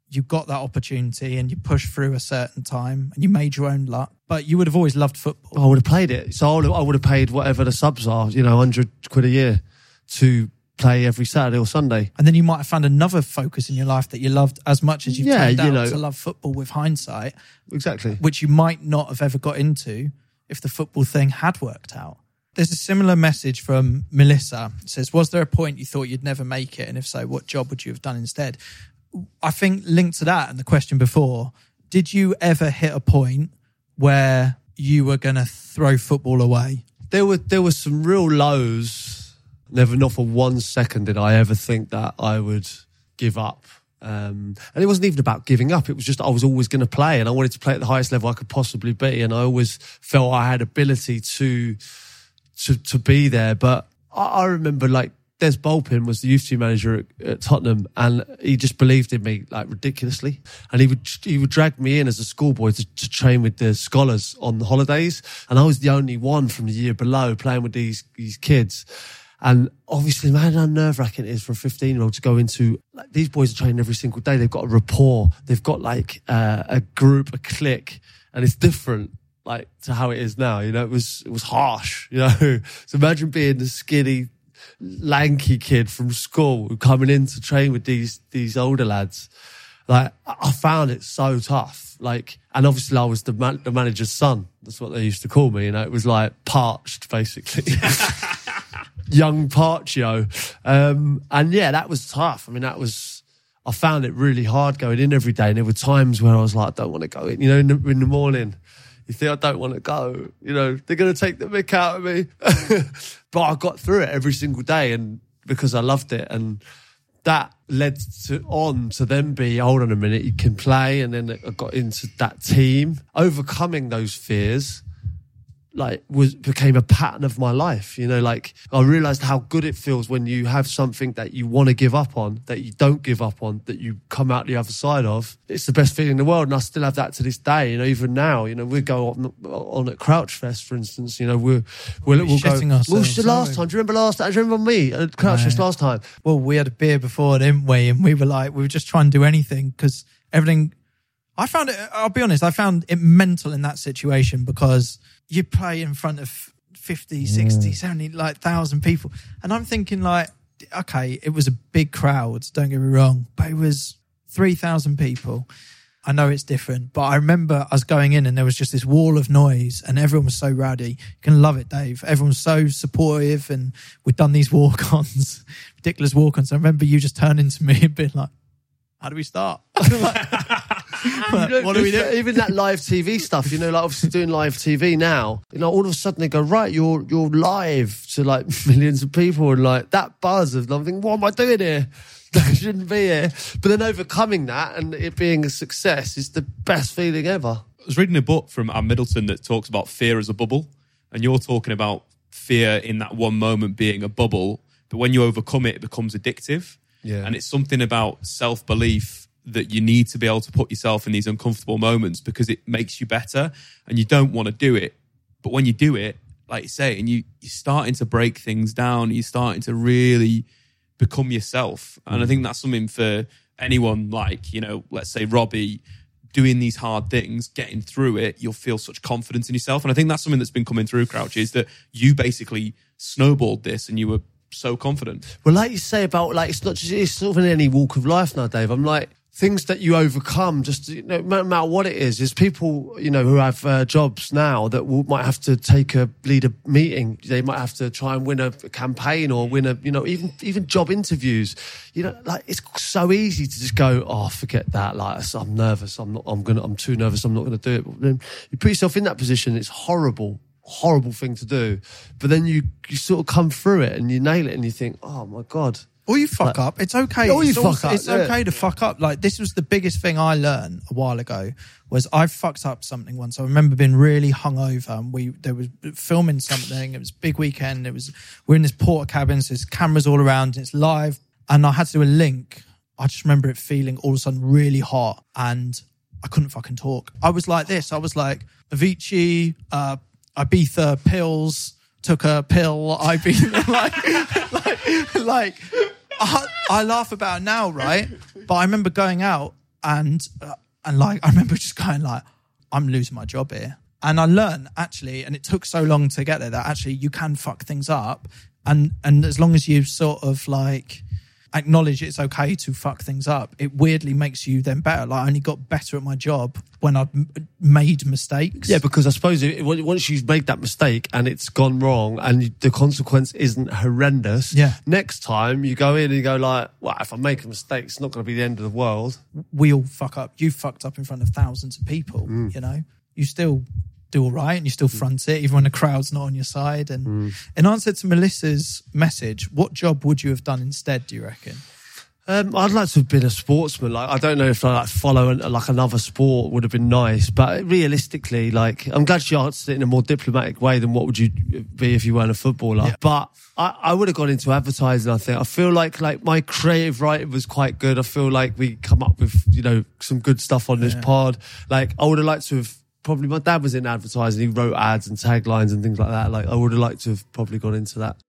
C: you got that opportunity and you pushed through a certain time and you made your own luck, but you would have always loved football.
A: I would have played it. So I would have, I would have paid whatever the subs are, you know, one hundred quid a year to play every Saturday or Sunday.
C: And then you might have found another focus in your life that you loved as much as you've
A: Yeah,
C: turned
A: you
C: out
A: know.
C: to love football with hindsight,
A: Exactly.
C: which you might not have ever got into if the football thing had worked out. There's a similar message from Melissa. It says, was there a point you thought you'd never make it? And if so, what job would you have done instead? I think linked to that and the question before, did you ever hit a point where you were going to throw football away?
A: There were there were some real lows. Never, not for one second did I ever think that I would give up. Um, and it wasn't even about giving up. It was just I was always going to play, and I wanted to play at the highest level I could possibly be. And I always felt I had ability to to to be there. But I, I remember, like, Des Bolpin was the youth team manager at, at Tottenham, and he just believed in me like ridiculously. And he would he would drag me in as a schoolboy to, to train with the scholars on the holidays, and I was the only one from the year below playing with these these kids. And obviously, man, how nerve-wracking it is for a fifteen-year-old to go into, like, these boys are training every single day. They've got a rapport. They've got, like, uh, a group, a clique, and it's different, like, to how it is now. You know, it was it was harsh, you know. So imagine being the skinny, lanky kid from school coming in to train with these these older lads. Like, I found it so tough. Like, and obviously I was the man, the manager's son. That's what they used to call me. You know, it was like parched, basically. Young Parchio. Um, and yeah, that was tough. I mean, that was, I found it really hard going in every day. And there were times where I was like, I don't want to go in, you know, in the, in the morning. You think I don't want to go, you know, they're going to take the mick out of me. But I got through it every single day, and because I loved it. And that led to on to then be, hold on a minute, you can play. And then I got into that team. Overcoming those fears, like, was became a pattern of my life. You know, like, I realized how good it feels when you have something that you want to give up on, that you don't give up on, that you come out the other side of. It's the best feeling in the world, and I still have that to this day. You know, even now, you know, we go on, on at Crouch Fest, for instance. You know, we're, we'll, we'll go.
C: Ourselves,
A: Well, the last time, do you remember last time? Do you remember me at Crouch Fest last time?
C: Well, we had a beer before, didn't we? And we were like, we were just trying to do anything because everything. I found it, I'll be honest, I found it mental in that situation because you play in front of fifty, sixty, seventy, like, thousand people. And I'm thinking, like, okay, it was a big crowd, don't get me wrong, but it was three thousand people. I know it's different, but I remember us going in and there was just this wall of noise and everyone was so rowdy. You can love it, Dave. Everyone was so supportive, and we'd done these walk-ons, ridiculous walk-ons. I remember you just turning to me and being like, how do we start? Like, what do we do?
A: Even that live T V stuff, you know, like, obviously doing live T V now, you know, all of a sudden they go, right, you're you're live to, like, millions of people, and, like, that buzz of, I'm thinking, what am I doing here? I shouldn't be here. But then overcoming that and it being a success is the best feeling ever.
D: I was reading a book from Anne Middleton that talks about fear as a bubble, and you're talking about fear in that one moment being a bubble, but when you overcome it, it becomes addictive.
A: Yeah.
D: And it's something about self-belief that you need to be able to put yourself in these uncomfortable moments because it makes you better, and you don't want to do it. But when you do it, like you say, and you, you're starting to break things down, you're starting to really become yourself. And I think that's something for anyone, like, you know, let's say Robbie, doing these hard things, getting through it, you'll feel such confidence in yourself. And I think that's something that's been coming through, Crouch, is that you basically snowballed this and you were so confident.
A: Well, like you say about, like, it's not just, it's sort of in any walk of life now, Dave. I'm like, things that you overcome, just, you know, no matter what it is, is people, you know, who have uh, jobs now that will, might have to take a lead a meeting. They might have to try and win a campaign or win a, you know, even even job interviews. You know, like, it's so easy to just go, oh, forget that. Like, I'm nervous. I'm not. I'm gonna. I'm too nervous. I'm not going to do it. But then you put yourself in that position. It's horrible. Horrible thing to do. But then you you sort of come through it and you nail it and you think, oh my God.
C: Or you fuck
A: like,
C: up. It's okay.
A: Or you
C: it's
A: fuck
C: also,
A: up.
C: It's
A: yeah.
C: okay to fuck up. Like, this was the biggest thing I learned a while ago, was I fucked up something once. I remember being really hungover, and we there was filming something. It was a big weekend. It was we're in this porta cabin, so there's cameras all around. And it's live, and I had to do a link. I just remember it feeling all of a sudden really hot, and I couldn't fucking talk. I was like this. I was like, Avicii, uh, Ibiza pills. Took a pill. Ibiza, like, like, like. I, I laugh about it now, right? But I remember going out and uh, and like I remember just going like, I'm losing my job here. And I learned actually, and it took so long to get there, that actually you can fuck things up. And and as long as you sort of like acknowledge it's okay to fuck things up, it weirdly makes you then better. Like I only got better at my job when I've m- made mistakes.
A: Yeah, because I suppose it, once you've made that mistake and it's gone wrong and the consequence isn't horrendous,
C: yeah.
A: next time you go in and you go like, well, if I make a mistake, it's not going to be the end of the world.
C: We all fuck up. You fucked up in front of thousands of people,
A: Mm.
C: you know. You still do all right and you still front it even when the crowd's not on your side. And
A: Mm.
C: in answer to Melissa's message, what job would you have done instead, do you reckon?
A: Um, I'd like to have been a sportsman. Like, I don't know if I like follow an, like another sport would have been nice, but realistically, like, I'm glad she answered it in a more diplomatic way than what would you be if you weren't a footballer.
C: Yeah.
A: But I, I would have gone into advertising. I think I feel like like my creative writing was quite good. I feel like we come up with you know some good stuff on this
C: Yeah.
A: pod. Like I would have liked to have. Probably my dad was in advertising. He wrote ads and taglines and things like that. Like I would have liked to have probably gone into that.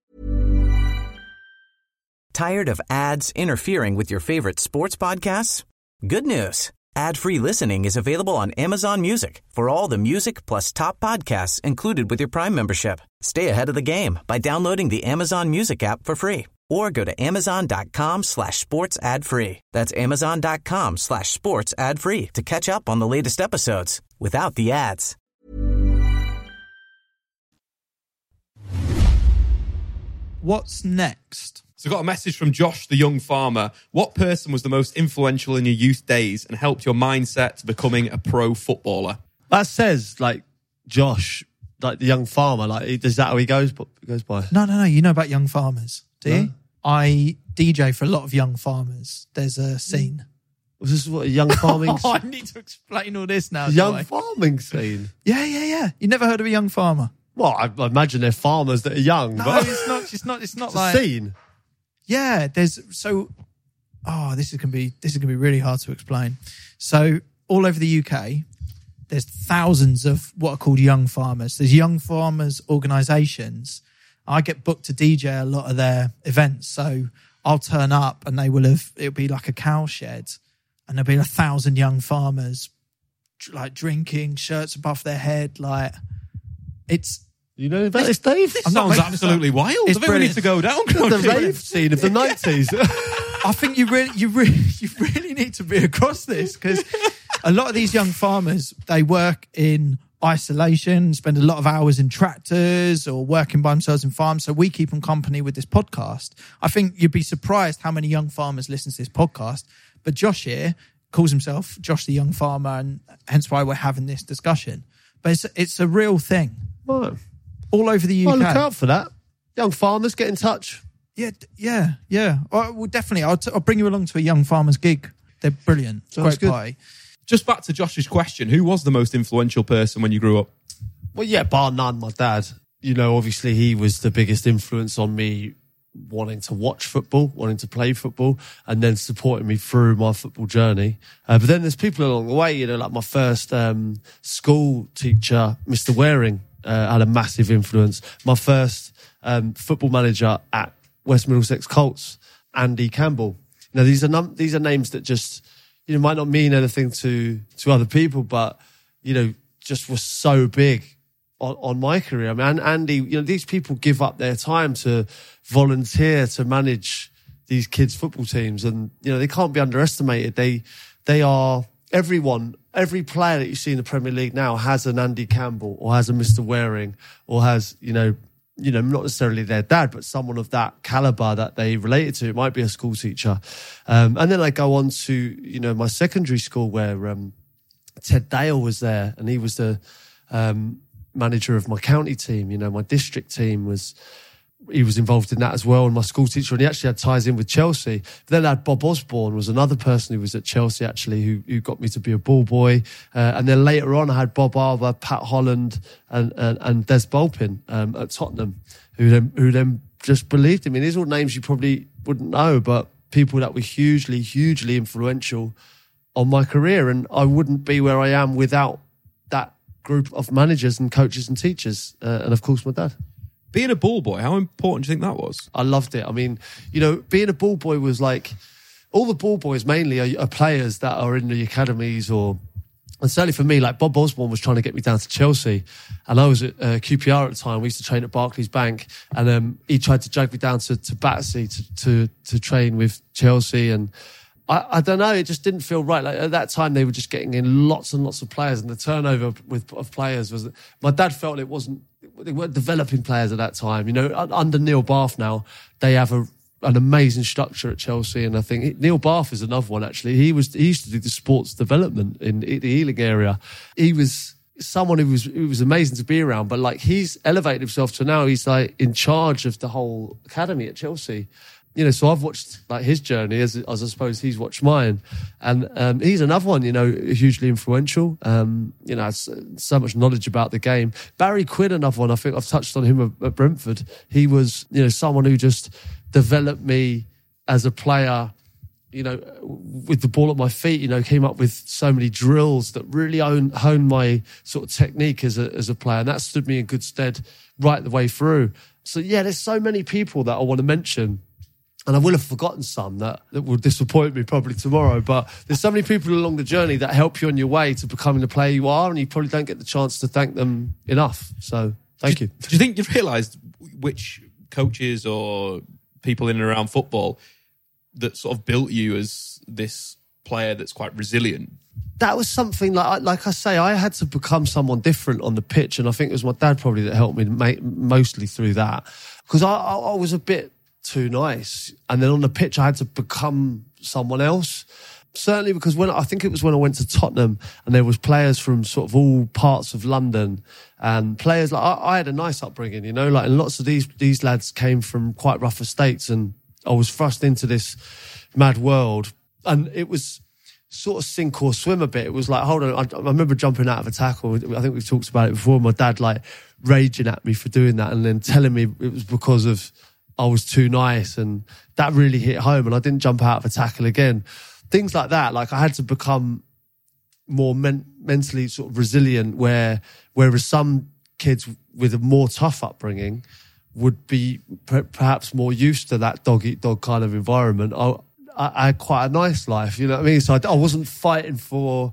B: Tired of ads interfering with your favorite sports podcasts? Good news. Ad-free listening is available on Amazon Music for all the music plus top podcasts included with your Prime membership. Stay ahead of the game by downloading the Amazon Music app for free or go to amazon.com slash sports ad free. That's amazon.com slash sports ad free to catch up on the latest episodes without the ads.
C: What's next?
D: So I got a message from Josh, the young farmer. What person was the most influential in your youth days and helped your mindset to becoming a pro footballer?
A: That says like Josh, like the young farmer. Like is that how he goes? Goes by?
C: No, no, no. You know about young farmers, do
A: No.
C: you? I D J for a lot of young farmers. There's a scene.
A: Was this what a young farming?
C: Oh, I need to explain all this now. do
A: young
C: I?
A: farming scene.
C: Yeah, yeah, yeah. You never heard of a young farmer?
A: Well, I, I imagine they're farmers that are young.
C: No,
A: but
C: it's not. It's not. It's not
A: it's
C: like.
A: a scene.
C: Yeah, there's so. Oh, this is gonna be this is gonna be really hard to explain. So all over the U K, there's thousands of what are called young farmers. There's young farmers organisations. I get booked to D J a lot of their events, so I'll turn up and they will have. It'll be like a cow shed, and there'll be a thousand young farmers, like drinking, shirts above their head, like it's.
A: You know about this, Dave?
C: I'm not
D: Sounds
C: making this
D: absolutely
C: up.
D: wild.
C: It's
D: I think we need
C: brilliant.
D: to go down.
A: the rave scene of the nineties.
C: I think you really, you really, you really need to be across this because a lot of these young farmers, they work in isolation, spend a lot of hours in tractors or working by themselves in farms. So we keep them company with this podcast. I think you'd be surprised how many young farmers listen to this podcast. But Josh here calls himself Josh the Young Farmer, and hence why we're having this discussion. But it's it's a real thing
A: Right.
C: all over the U K.
A: I'll look out for that. Young farmers, get in touch.
C: Yeah, d- yeah, yeah. Well, well, definitely. I'll, t- I'll bring you along to a young farmers gig. They're brilliant.
A: Sounds
C: Great
A: good.
C: party.
D: Just back to Josh's question, who was the most influential person when you grew up?
A: Well, yeah, bar none, my dad. You know, obviously he was the biggest influence on me wanting to watch football, wanting to play football, and then supporting me through my football journey. Uh, but then there's people along the way, you know, like my first um, school teacher, Mister Waring, uh, had a massive influence. My first um, football manager at West Middlesex Colts, Andy Campbell. Now, these are num- these are names that just, you know, might not mean anything to to other people, but, you know, just were so big on, on my career. I mean, and Andy, you know, these people give up their time to volunteer to manage these kids' football teams, and you know they can't be underestimated. They they are everyone. Every player that you see in the Premier League now has an Andy Campbell or has a Mister Waring or has, you know, you know, not necessarily their dad, but someone of that caliber that they related to. It might be a school teacher. Um, and then I go on to, you know, my secondary school where um, Ted Dale was there, and he was the um, manager of my county team. You know, my district team was, he was involved in that as well, and my school teacher, and he actually had ties in with Chelsea. But then I had Bob Osborne, was another person who was at Chelsea actually, who, who got me to be a ball boy. Uh, and then later on I had Bob Arbour, Pat Holland and, and, and Des Bulpin um, at Tottenham, who then, who then just believed in me. These are all names you probably wouldn't know, but people that were hugely, hugely influential on my career. And I wouldn't be where I am without that group of managers and coaches and teachers. Uh, and of course, my dad.
D: Being a ball boy, how important do you think that was?
A: I loved it. I mean, you know, being a ball boy was like, all the ball boys mainly are, are players that are in the academies or... And certainly for me, like Bob Osborne was trying to get me down to Chelsea, and I was at uh, Q P R at the time. We used to train at Barclays Bank, and um, he tried to drag me down to, to Battersea to, to to train with Chelsea. And I, I don't know, it just didn't feel right. Like at that time, they were just getting in lots and lots of players, and the turnover with of players was. My dad felt it wasn't. They weren't developing players at that time. You know, under Neil Bath now, they have a. an amazing structure at Chelsea, and I think Neil Bath is another one. Actually, he was he used to do the sports development in the Ealing area. He was someone who was who was amazing to be around, but like he's elevated himself to now he's like in charge of the whole academy at Chelsea. You know, so I've watched like his journey as as I suppose he's watched mine, and um, he's another one. You know, hugely influential. Um, you know, has so much knowledge about the game. Barry Quinn, another one. I think I've touched on him at, at Brentford. He was you know someone who just developed me as a player, you know, with the ball at my feet, you know, came up with so many drills that really own, honed my sort of technique as a, as a player. And that stood me in good stead right the way through. So yeah, there's so many people that I want to mention. And I will have forgotten some that, that will disappoint me probably tomorrow. But there's so many people along the journey that help you on your way to becoming the player you are. And you probably don't get the chance to thank them enough. So thank
D: do,
A: you.
D: Do you think you've realised which coaches or people in and around football that sort of built you as this player that's quite resilient?
A: That was something like, like I say, I had to become someone different on the pitch, and I think it was my dad probably that helped me make, mostly through that, because I, I, I was a bit too nice, and then on the pitch I had to become someone else. Certainly because when I think it was when I went to Tottenham, and there was players from sort of all parts of London, and players like I, I had a nice upbringing, you know, like and lots of these these lads came from quite rough estates, and I was thrust into this mad world, and it was sort of sink or swim a bit. It was like, hold on, I, I remember jumping out of a tackle. I think we've talked about it before. My dad like raging at me for doing that, and then telling me it was because of I was too nice, and that really hit home. And I didn't jump out of a tackle again. Things like that, like I had to become more men- mentally sort of resilient, where whereas some kids with a more tough upbringing would be per- perhaps more used to that dog-eat-dog kind of environment. I, I, I had quite a nice life, you know what I mean? So I, I wasn't fighting for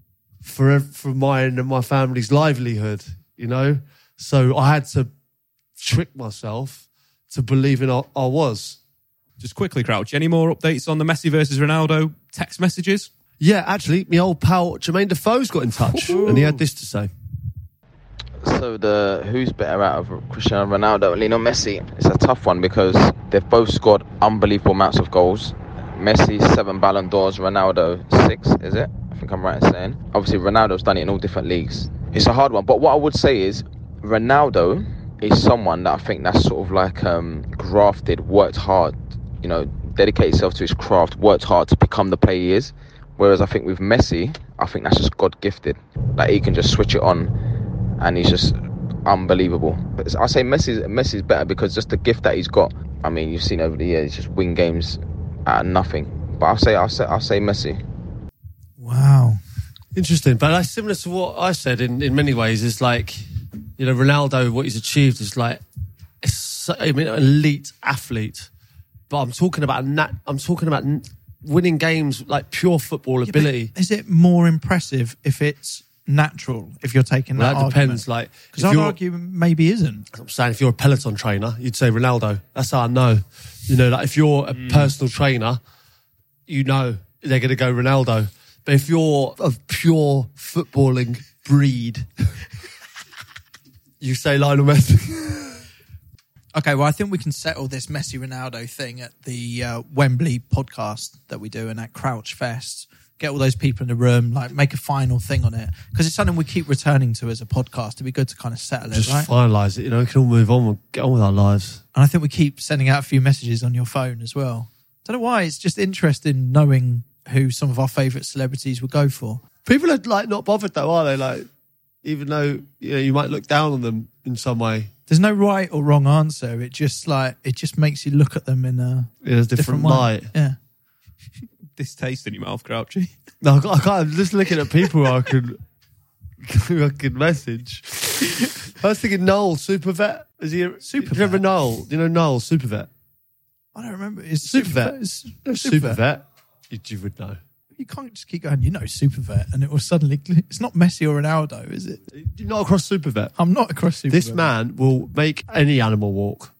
A: for for mine and my family's livelihood, you know? So I had to trick myself to believing I, I was.
D: Just quickly, Crouch, any more updates on the Messi versus Ronaldo text messages?
A: Yeah, actually, my old pal Jermaine Defoe's got in touch, Ooh. and he had this to say.
E: So the who's better out of Cristiano Ronaldo and Lionel Messi? It's a tough one because they've both scored unbelievable amounts of goals. Messi, seven Ballon d'Ors, Ronaldo, six, is it? I think I'm right in saying. Obviously, Ronaldo's done it in all different leagues. It's a hard one, but what I would say is Ronaldo is someone that I think that's sort of like um, grafted, worked hard, you know, dedicated himself to his craft, worked hard to become the player he is. Whereas I think with Messi, I think that's just God gifted. Like he can just switch it on, and he's just unbelievable. But I say Messi's Messi's better because just the gift that he's got. I mean, you've seen over the years, just win games out of nothing. But I'll say, I'll say, I'll say Messi.
C: Wow,
A: interesting. But that's similar to what I said in in many ways. Is like, you know, Ronaldo, what he's achieved is like, it's so, I mean, an elite athlete. But I'm talking about nat, I'm talking about winning games like pure football yeah, ability.
C: Is it more impressive if it's natural? If you're taking
A: well,
C: that,
A: that depends. Like,
C: because I'd argue maybe isn't.
A: I'm saying if you're a Peloton trainer, you'd say Ronaldo. That's how I know. You know, like if you're a mm. personal trainer, you know they're going to go Ronaldo. But if you're of pure footballing breed, you say Lionel Messi.
C: Okay, well, I think we can settle this Messi-Ronaldo thing at the uh, Wembley podcast that we do and at Crouch Fest. Get all those people in the room, like make a final thing on it. Because it's something we keep returning to as a podcast. It'd be good to kind of settle
A: Just
C: it, right?
A: Just finalise it, you know, we can all move on and get on with our lives.
C: And I think we keep sending out a few messages on your phone as well. Don't know why, it's just interesting knowing who some of our favourite celebrities would go for.
A: People are like not bothered though, are they? Like, even though, you know, you might look down on them in some way.
C: There's no right or wrong answer. It just like it just makes you look at them in a,
A: in a different, different light.
C: Yeah.
D: Distaste in your mouth, Crouchy.
A: No, I can't. I'm just looking at people who I could, who I could message. I was thinking Noel, super vet. Is he a super? Do you remember Noel? Do you know Noel, super vet?
C: I don't remember. Is
A: super vet?
C: Is
A: super, super vet. You, you would know.
C: You can't just keep going, you know, Supervet, and it will suddenly... It's not Messi or Ronaldo, is it?
A: You're not across Supervet.
C: I'm not across Supervet.
A: This man will make any animal walk.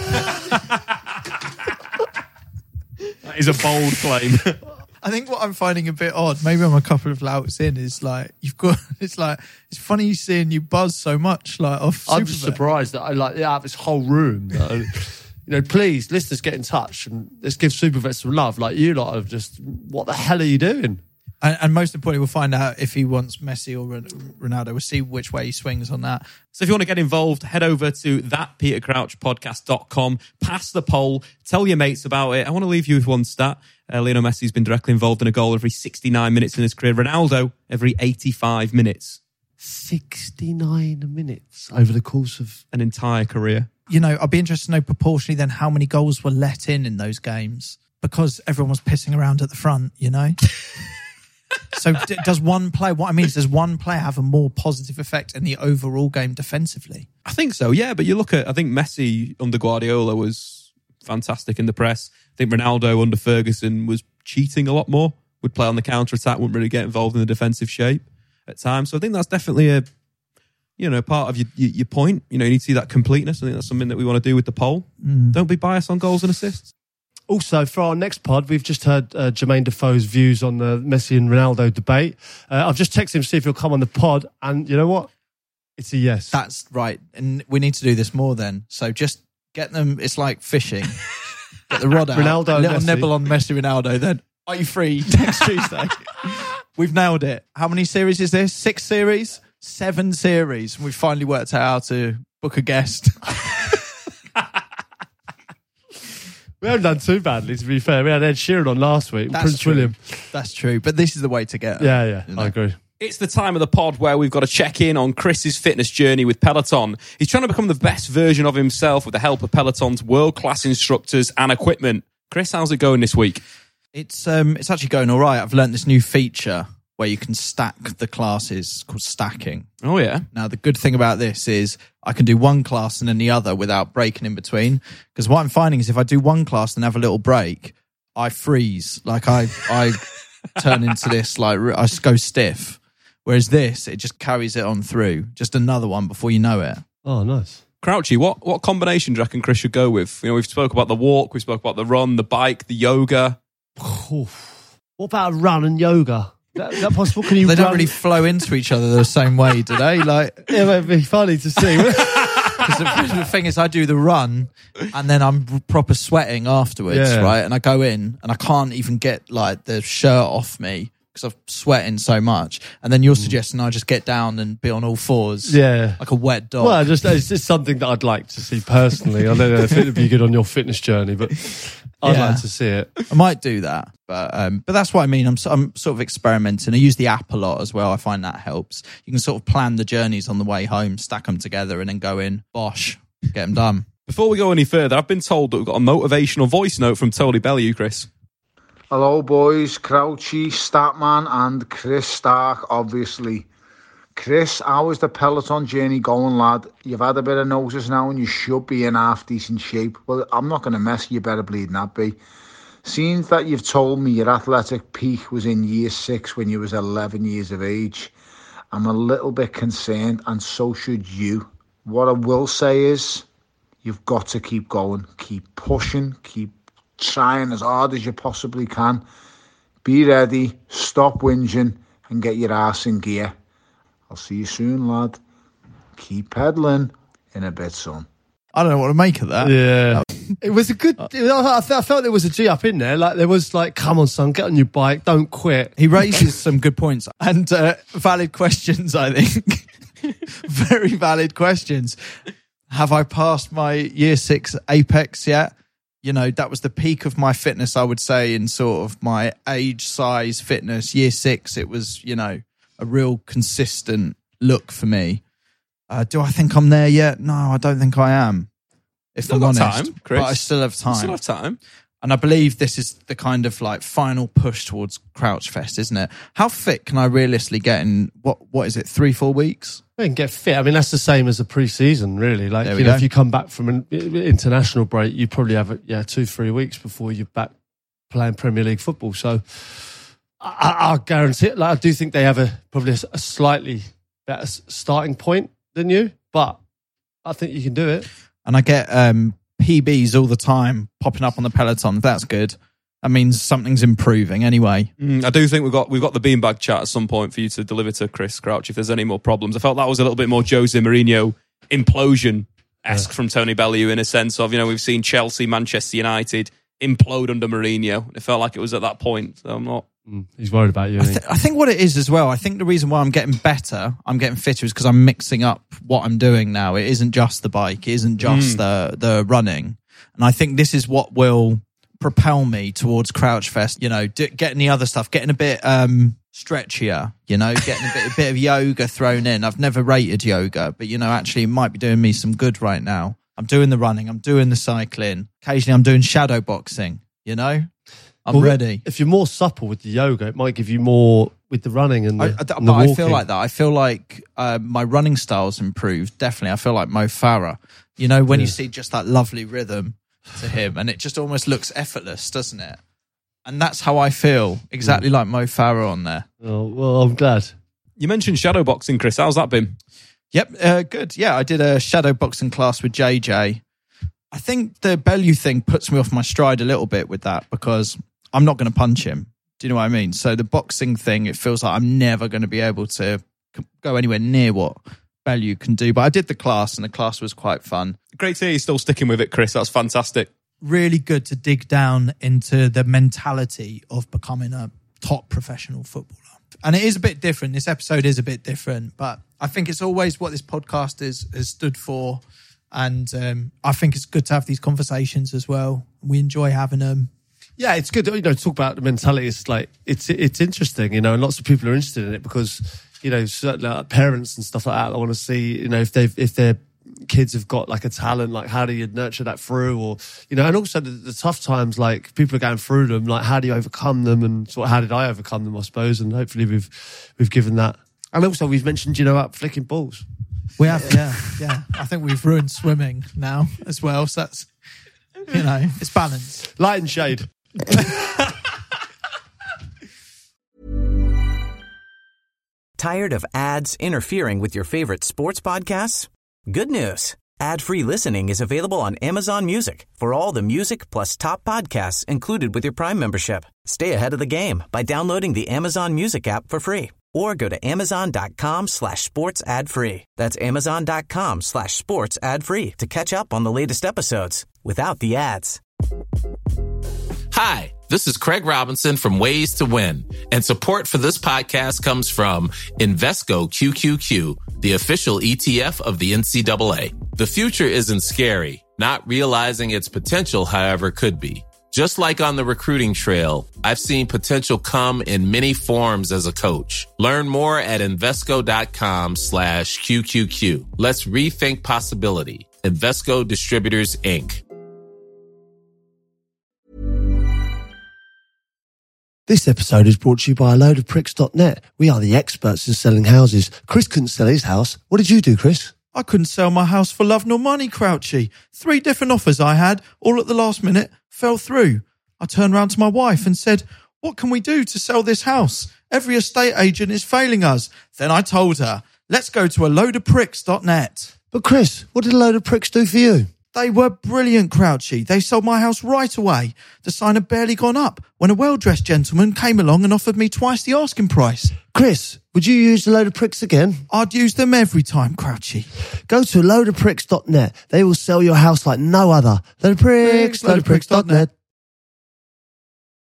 D: That is a bold claim.
C: I think what I'm finding a bit odd, maybe I'm a couple of louts in, is like, you've got... It's like, it's funny seeing you buzz so much, like, off Supervet.
A: I'm just surprised that I like I have this whole room. That, you know, please, listeners, get in touch and let's give Supervet some love. Like, you lot of just, what the hell are you doing?
C: And, and most importantly, we'll find out if he wants Messi or Ronaldo. We'll see which way he swings on that.
D: So if you want to get involved, head over to that peter crouch podcast dot com, pass the poll, tell your mates about it. I want to leave you with one stat. Uh, Lionel Messi's been directly involved in a goal every sixty-nine minutes in his career. Ronaldo, every eighty-five minutes.
A: sixty-nine minutes over the course of
D: an entire career.
C: You know, I'd be interested to know proportionally then how many goals were let in in those games because everyone was pissing around at the front, you know? So d- does one play, what I mean is does one player have a more positive effect in the overall game defensively?
D: I think so, yeah. But you look at, I think Messi under Guardiola was fantastic in the press. I think Ronaldo under Ferguson was cheating a lot more, would play on the counter-attack, wouldn't really get involved in the defensive shape at times. So I think that's definitely a, you know, part of your, your, your point. You know, you need to see that completeness. I think that's something that we want to do with the poll. Mm. Don't be biased on goals and assists.
A: Also, for our next pod, we've just heard uh, Jermaine Defoe's views on the Messi and Ronaldo debate. Uh, I've just texted him to see if he'll come on the pod, and you know what? It's a yes.
C: That's right. And we need to do this more then. So just get them, it's like fishing. Get the rod out.
A: Ronaldo,
C: a little
A: Messi.
C: nibble on Messi, Ronaldo, then are you free next Tuesday? We've nailed it. How many series is this? Six series? Seven series. And we've finally worked out how to book a guest.
A: We haven't done too badly, to be fair. We had Ed Sheeran on last week,
C: That's
A: Prince
C: true.
A: William.
C: That's true. But this is the way to get.
A: Yeah, yeah,
C: you know?
A: I agree.
D: It's the time of the pod where we've got to check in on Chris's fitness journey with Peloton. He's trying to become the best version of himself with the help of Peloton's world-class instructors and equipment. Chris, how's it going this week?
C: It's um, it's actually going all right. I've learned this new feature where you can stack the classes called stacking.
D: Oh, yeah.
C: Now, the good thing about this is I can do one class and then the other without breaking in between. Because what I'm finding is if I do one class and have a little break, I freeze. Like I, I turn into this, like I just go stiff. Whereas this, it just carries it on through. Just another one before you know it.
A: Oh, nice.
D: Crouchy, what, what combination do you reckon Chris should go with? You know, we've spoke about the walk, we spoke about the run, the bike, the yoga.
A: What about a run and yoga? That, that possible? Can you?
C: They
A: run?
C: don't really flow into each other the same way, do they? Like,
A: yeah, it'd be funny to see.
C: the, the thing is, I do the run, and then I'm proper sweating afterwards,
A: yeah.
C: right? And I go in, and I can't even get like the shirt off me because I'm sweating so much. And then you're suggesting I just get down and be on all fours,
A: yeah,
C: like a wet dog.
A: Well, just it's just something that I'd like to see personally. I don't know if it'd be good on your fitness journey, but I'd
C: Yeah.
A: like to see it.
C: I might do that, but um, but that's what I mean. I'm I'm sort of experimenting. I use the app a lot as well. I find that helps. You can sort of plan the journeys on the way home, stack them together, and then go in. Bosh, get them done.
D: Before we go any further, I've been told that we've got a motivational voice note from Tony Bellew, Chris.
F: Hello, boys. Crouchy, Statman, and Chris Stark, obviously. Chris, how is the Peloton journey going, lad? You've had a bit of notice now and you should be in half-decent shape. Well, I'm not going to mess you, better bleeding that be. Seeing that you've told me your athletic peak was in year six when you was eleven years of age, I'm a little bit concerned, and so should you. What I will say is, you've got to keep going. Keep pushing, keep trying as hard as you possibly can. Be ready, stop whinging, and get your ass in gear. I'll see you soon, lad. Keep pedaling. In a bit, son.
C: I don't know what to make of that.
A: Yeah. It was a good, it was, I felt- I felt there was a G up in there. Like there was like, come on son, get on your bike, don't quit.
C: He raises some good points and uh, valid questions, I think. Very valid questions. Have I passed my year six apex yet? You know, that was the peak of my fitness, I would say, in sort of my age, size, fitness. Year six, it was, you know, a real consistent look for me. Uh, do I think I'm there yet? No, I don't think I am. If
D: Still
C: I'm
D: got
C: honest,
D: time, Chris.
C: but I still have time.
D: Still have time.
C: And I believe this is the kind of like final push towards Crouch Fest, isn't it? How fit can I realistically get in, what what is it, three, four weeks?
A: You can get fit. I mean, that's the same as a pre-season, really. Like,
C: There
A: you
C: we
A: know,
C: go.
A: if you come back from an international break, you probably have, a, yeah, two, three weeks before you're back playing Premier League football. So I, I guarantee it. Like, I do think they have a probably a, a slightly better starting point than you, but I think you can do it.
C: And I get um, P Bs all the time popping up on the Peloton. That's good. That means something's improving anyway.
D: Mm, I do think we've got we've got the beanbag chat at some point for you to deliver to Chris Crouch if there's any more problems. I felt that was a little bit more Jose Mourinho implosion-esque yeah. from Tony Bellew in a sense of, you know, we've seen Chelsea, Manchester United implode under Mourinho. It felt like it was at that point. So I'm not...
A: Mm, he's worried about you.
C: I, th- I think what it is as well, I think the reason why I'm getting better, I'm getting fitter is because I'm mixing up what I'm doing now. It isn't just the bike. It isn't just mm. the, the running. And I think this is what will... propel me towards Crouch Fest, you know, d- getting the other stuff, getting a bit um, stretchier, you know, getting a bit, a bit of yoga thrown in. I've never rated yoga, but, you know, actually it might be doing me some good right now. I'm doing the running, I'm doing the cycling. Occasionally I'm doing shadow boxing, you know, I'm well, ready.
A: If you're more supple with the yoga, it might give you more with the running and the,
C: I, I,
A: and
C: but
A: the
C: I feel like that. I feel like uh, my running style's improved, definitely. I feel like Mo Farah, you know, when yeah. you see just that lovely rhythm to him, and it just almost looks effortless, doesn't it? And that's how I feel, exactly mm. like Mo Farah on there.
A: Oh, well, I'm glad.
D: You mentioned shadow boxing, Chris. How's that been?
C: Yep, uh, good. Yeah, I did a shadow boxing class with J J. I think the Bellew thing puts me off my stride a little bit with that because I'm not going to punch him. Do you know what I mean? So the boxing thing, it feels like I'm never going to be able to go anywhere near what Bellew can do. But I did the class, and the class was quite fun.
D: Great to hear you're still sticking with it, Chris. That's fantastic.
C: Really good to dig down into the mentality of becoming a top professional footballer. And it is a bit different. This episode is a bit different, but I think it's always what this podcast is has stood for. And um, I think it's good to have these conversations as well. We enjoy having them.
A: Yeah, it's good, you know, to talk about the mentality. It's like, it's it's interesting, you know, and lots of people are interested in it because, you know, certain like, parents and stuff like that, I want to see, you know, if they've, if their kids have got like a talent, like how do you nurture that through, or, you know, and also the, the tough times, like people are going through them, like how do you overcome them, and sort of how did I overcome them, I suppose, and hopefully we've, we've given that. And also we've mentioned, you know, about flicking balls.
C: We have, yeah, yeah. I think we've ruined swimming now as well, so that's, you know, it's balanced.
A: Light and shade.
B: Tired of ads interfering with your favorite sports podcasts? Good news. Ad-free listening is available on Amazon Music for all the music plus top podcasts included with your Prime membership. Stay ahead of the game by downloading the Amazon Music app for free or go to amazon.com slash sports ad free. That's amazon.com slash sports ad free to catch up on the latest episodes without the ads.
G: Hi, this is Craig Robinson from Ways to Win, and support for this podcast comes from Invesco Q Q Q, the official E T F of the N C double A. The future isn't scary. Not realizing its potential, however, could be. Just like on the recruiting trail, I've seen potential come in many forms as a coach. Learn more at Invesco.com slash QQQ. Let's rethink possibility. Invesco Distributors, Incorporated.
A: This episode is brought to you by a load of pricks dot net. We are the experts in selling houses. Chris couldn't sell his house. What did you do, Chris?
C: I couldn't sell my house for love nor money, Crouchy. Three different offers I had, all at the last minute, fell through. I turned round to my wife and said, what can we do to sell this house? Every estate agent is failing us. Then I told her, let's go to a load of pricks dot net.
A: But Chris, what did a load of pricks do for you?
C: They were brilliant, Crouchy. They sold my house right away. The sign had barely gone up when a well-dressed gentleman came along and offered me twice the asking price.
A: Chris, would you use a load of pricks again?
C: I'd use them every time, Crouchy.
A: Go to a load of pricks dot net. They will sell your house like no other. Load of pricks, load of pricks dot net.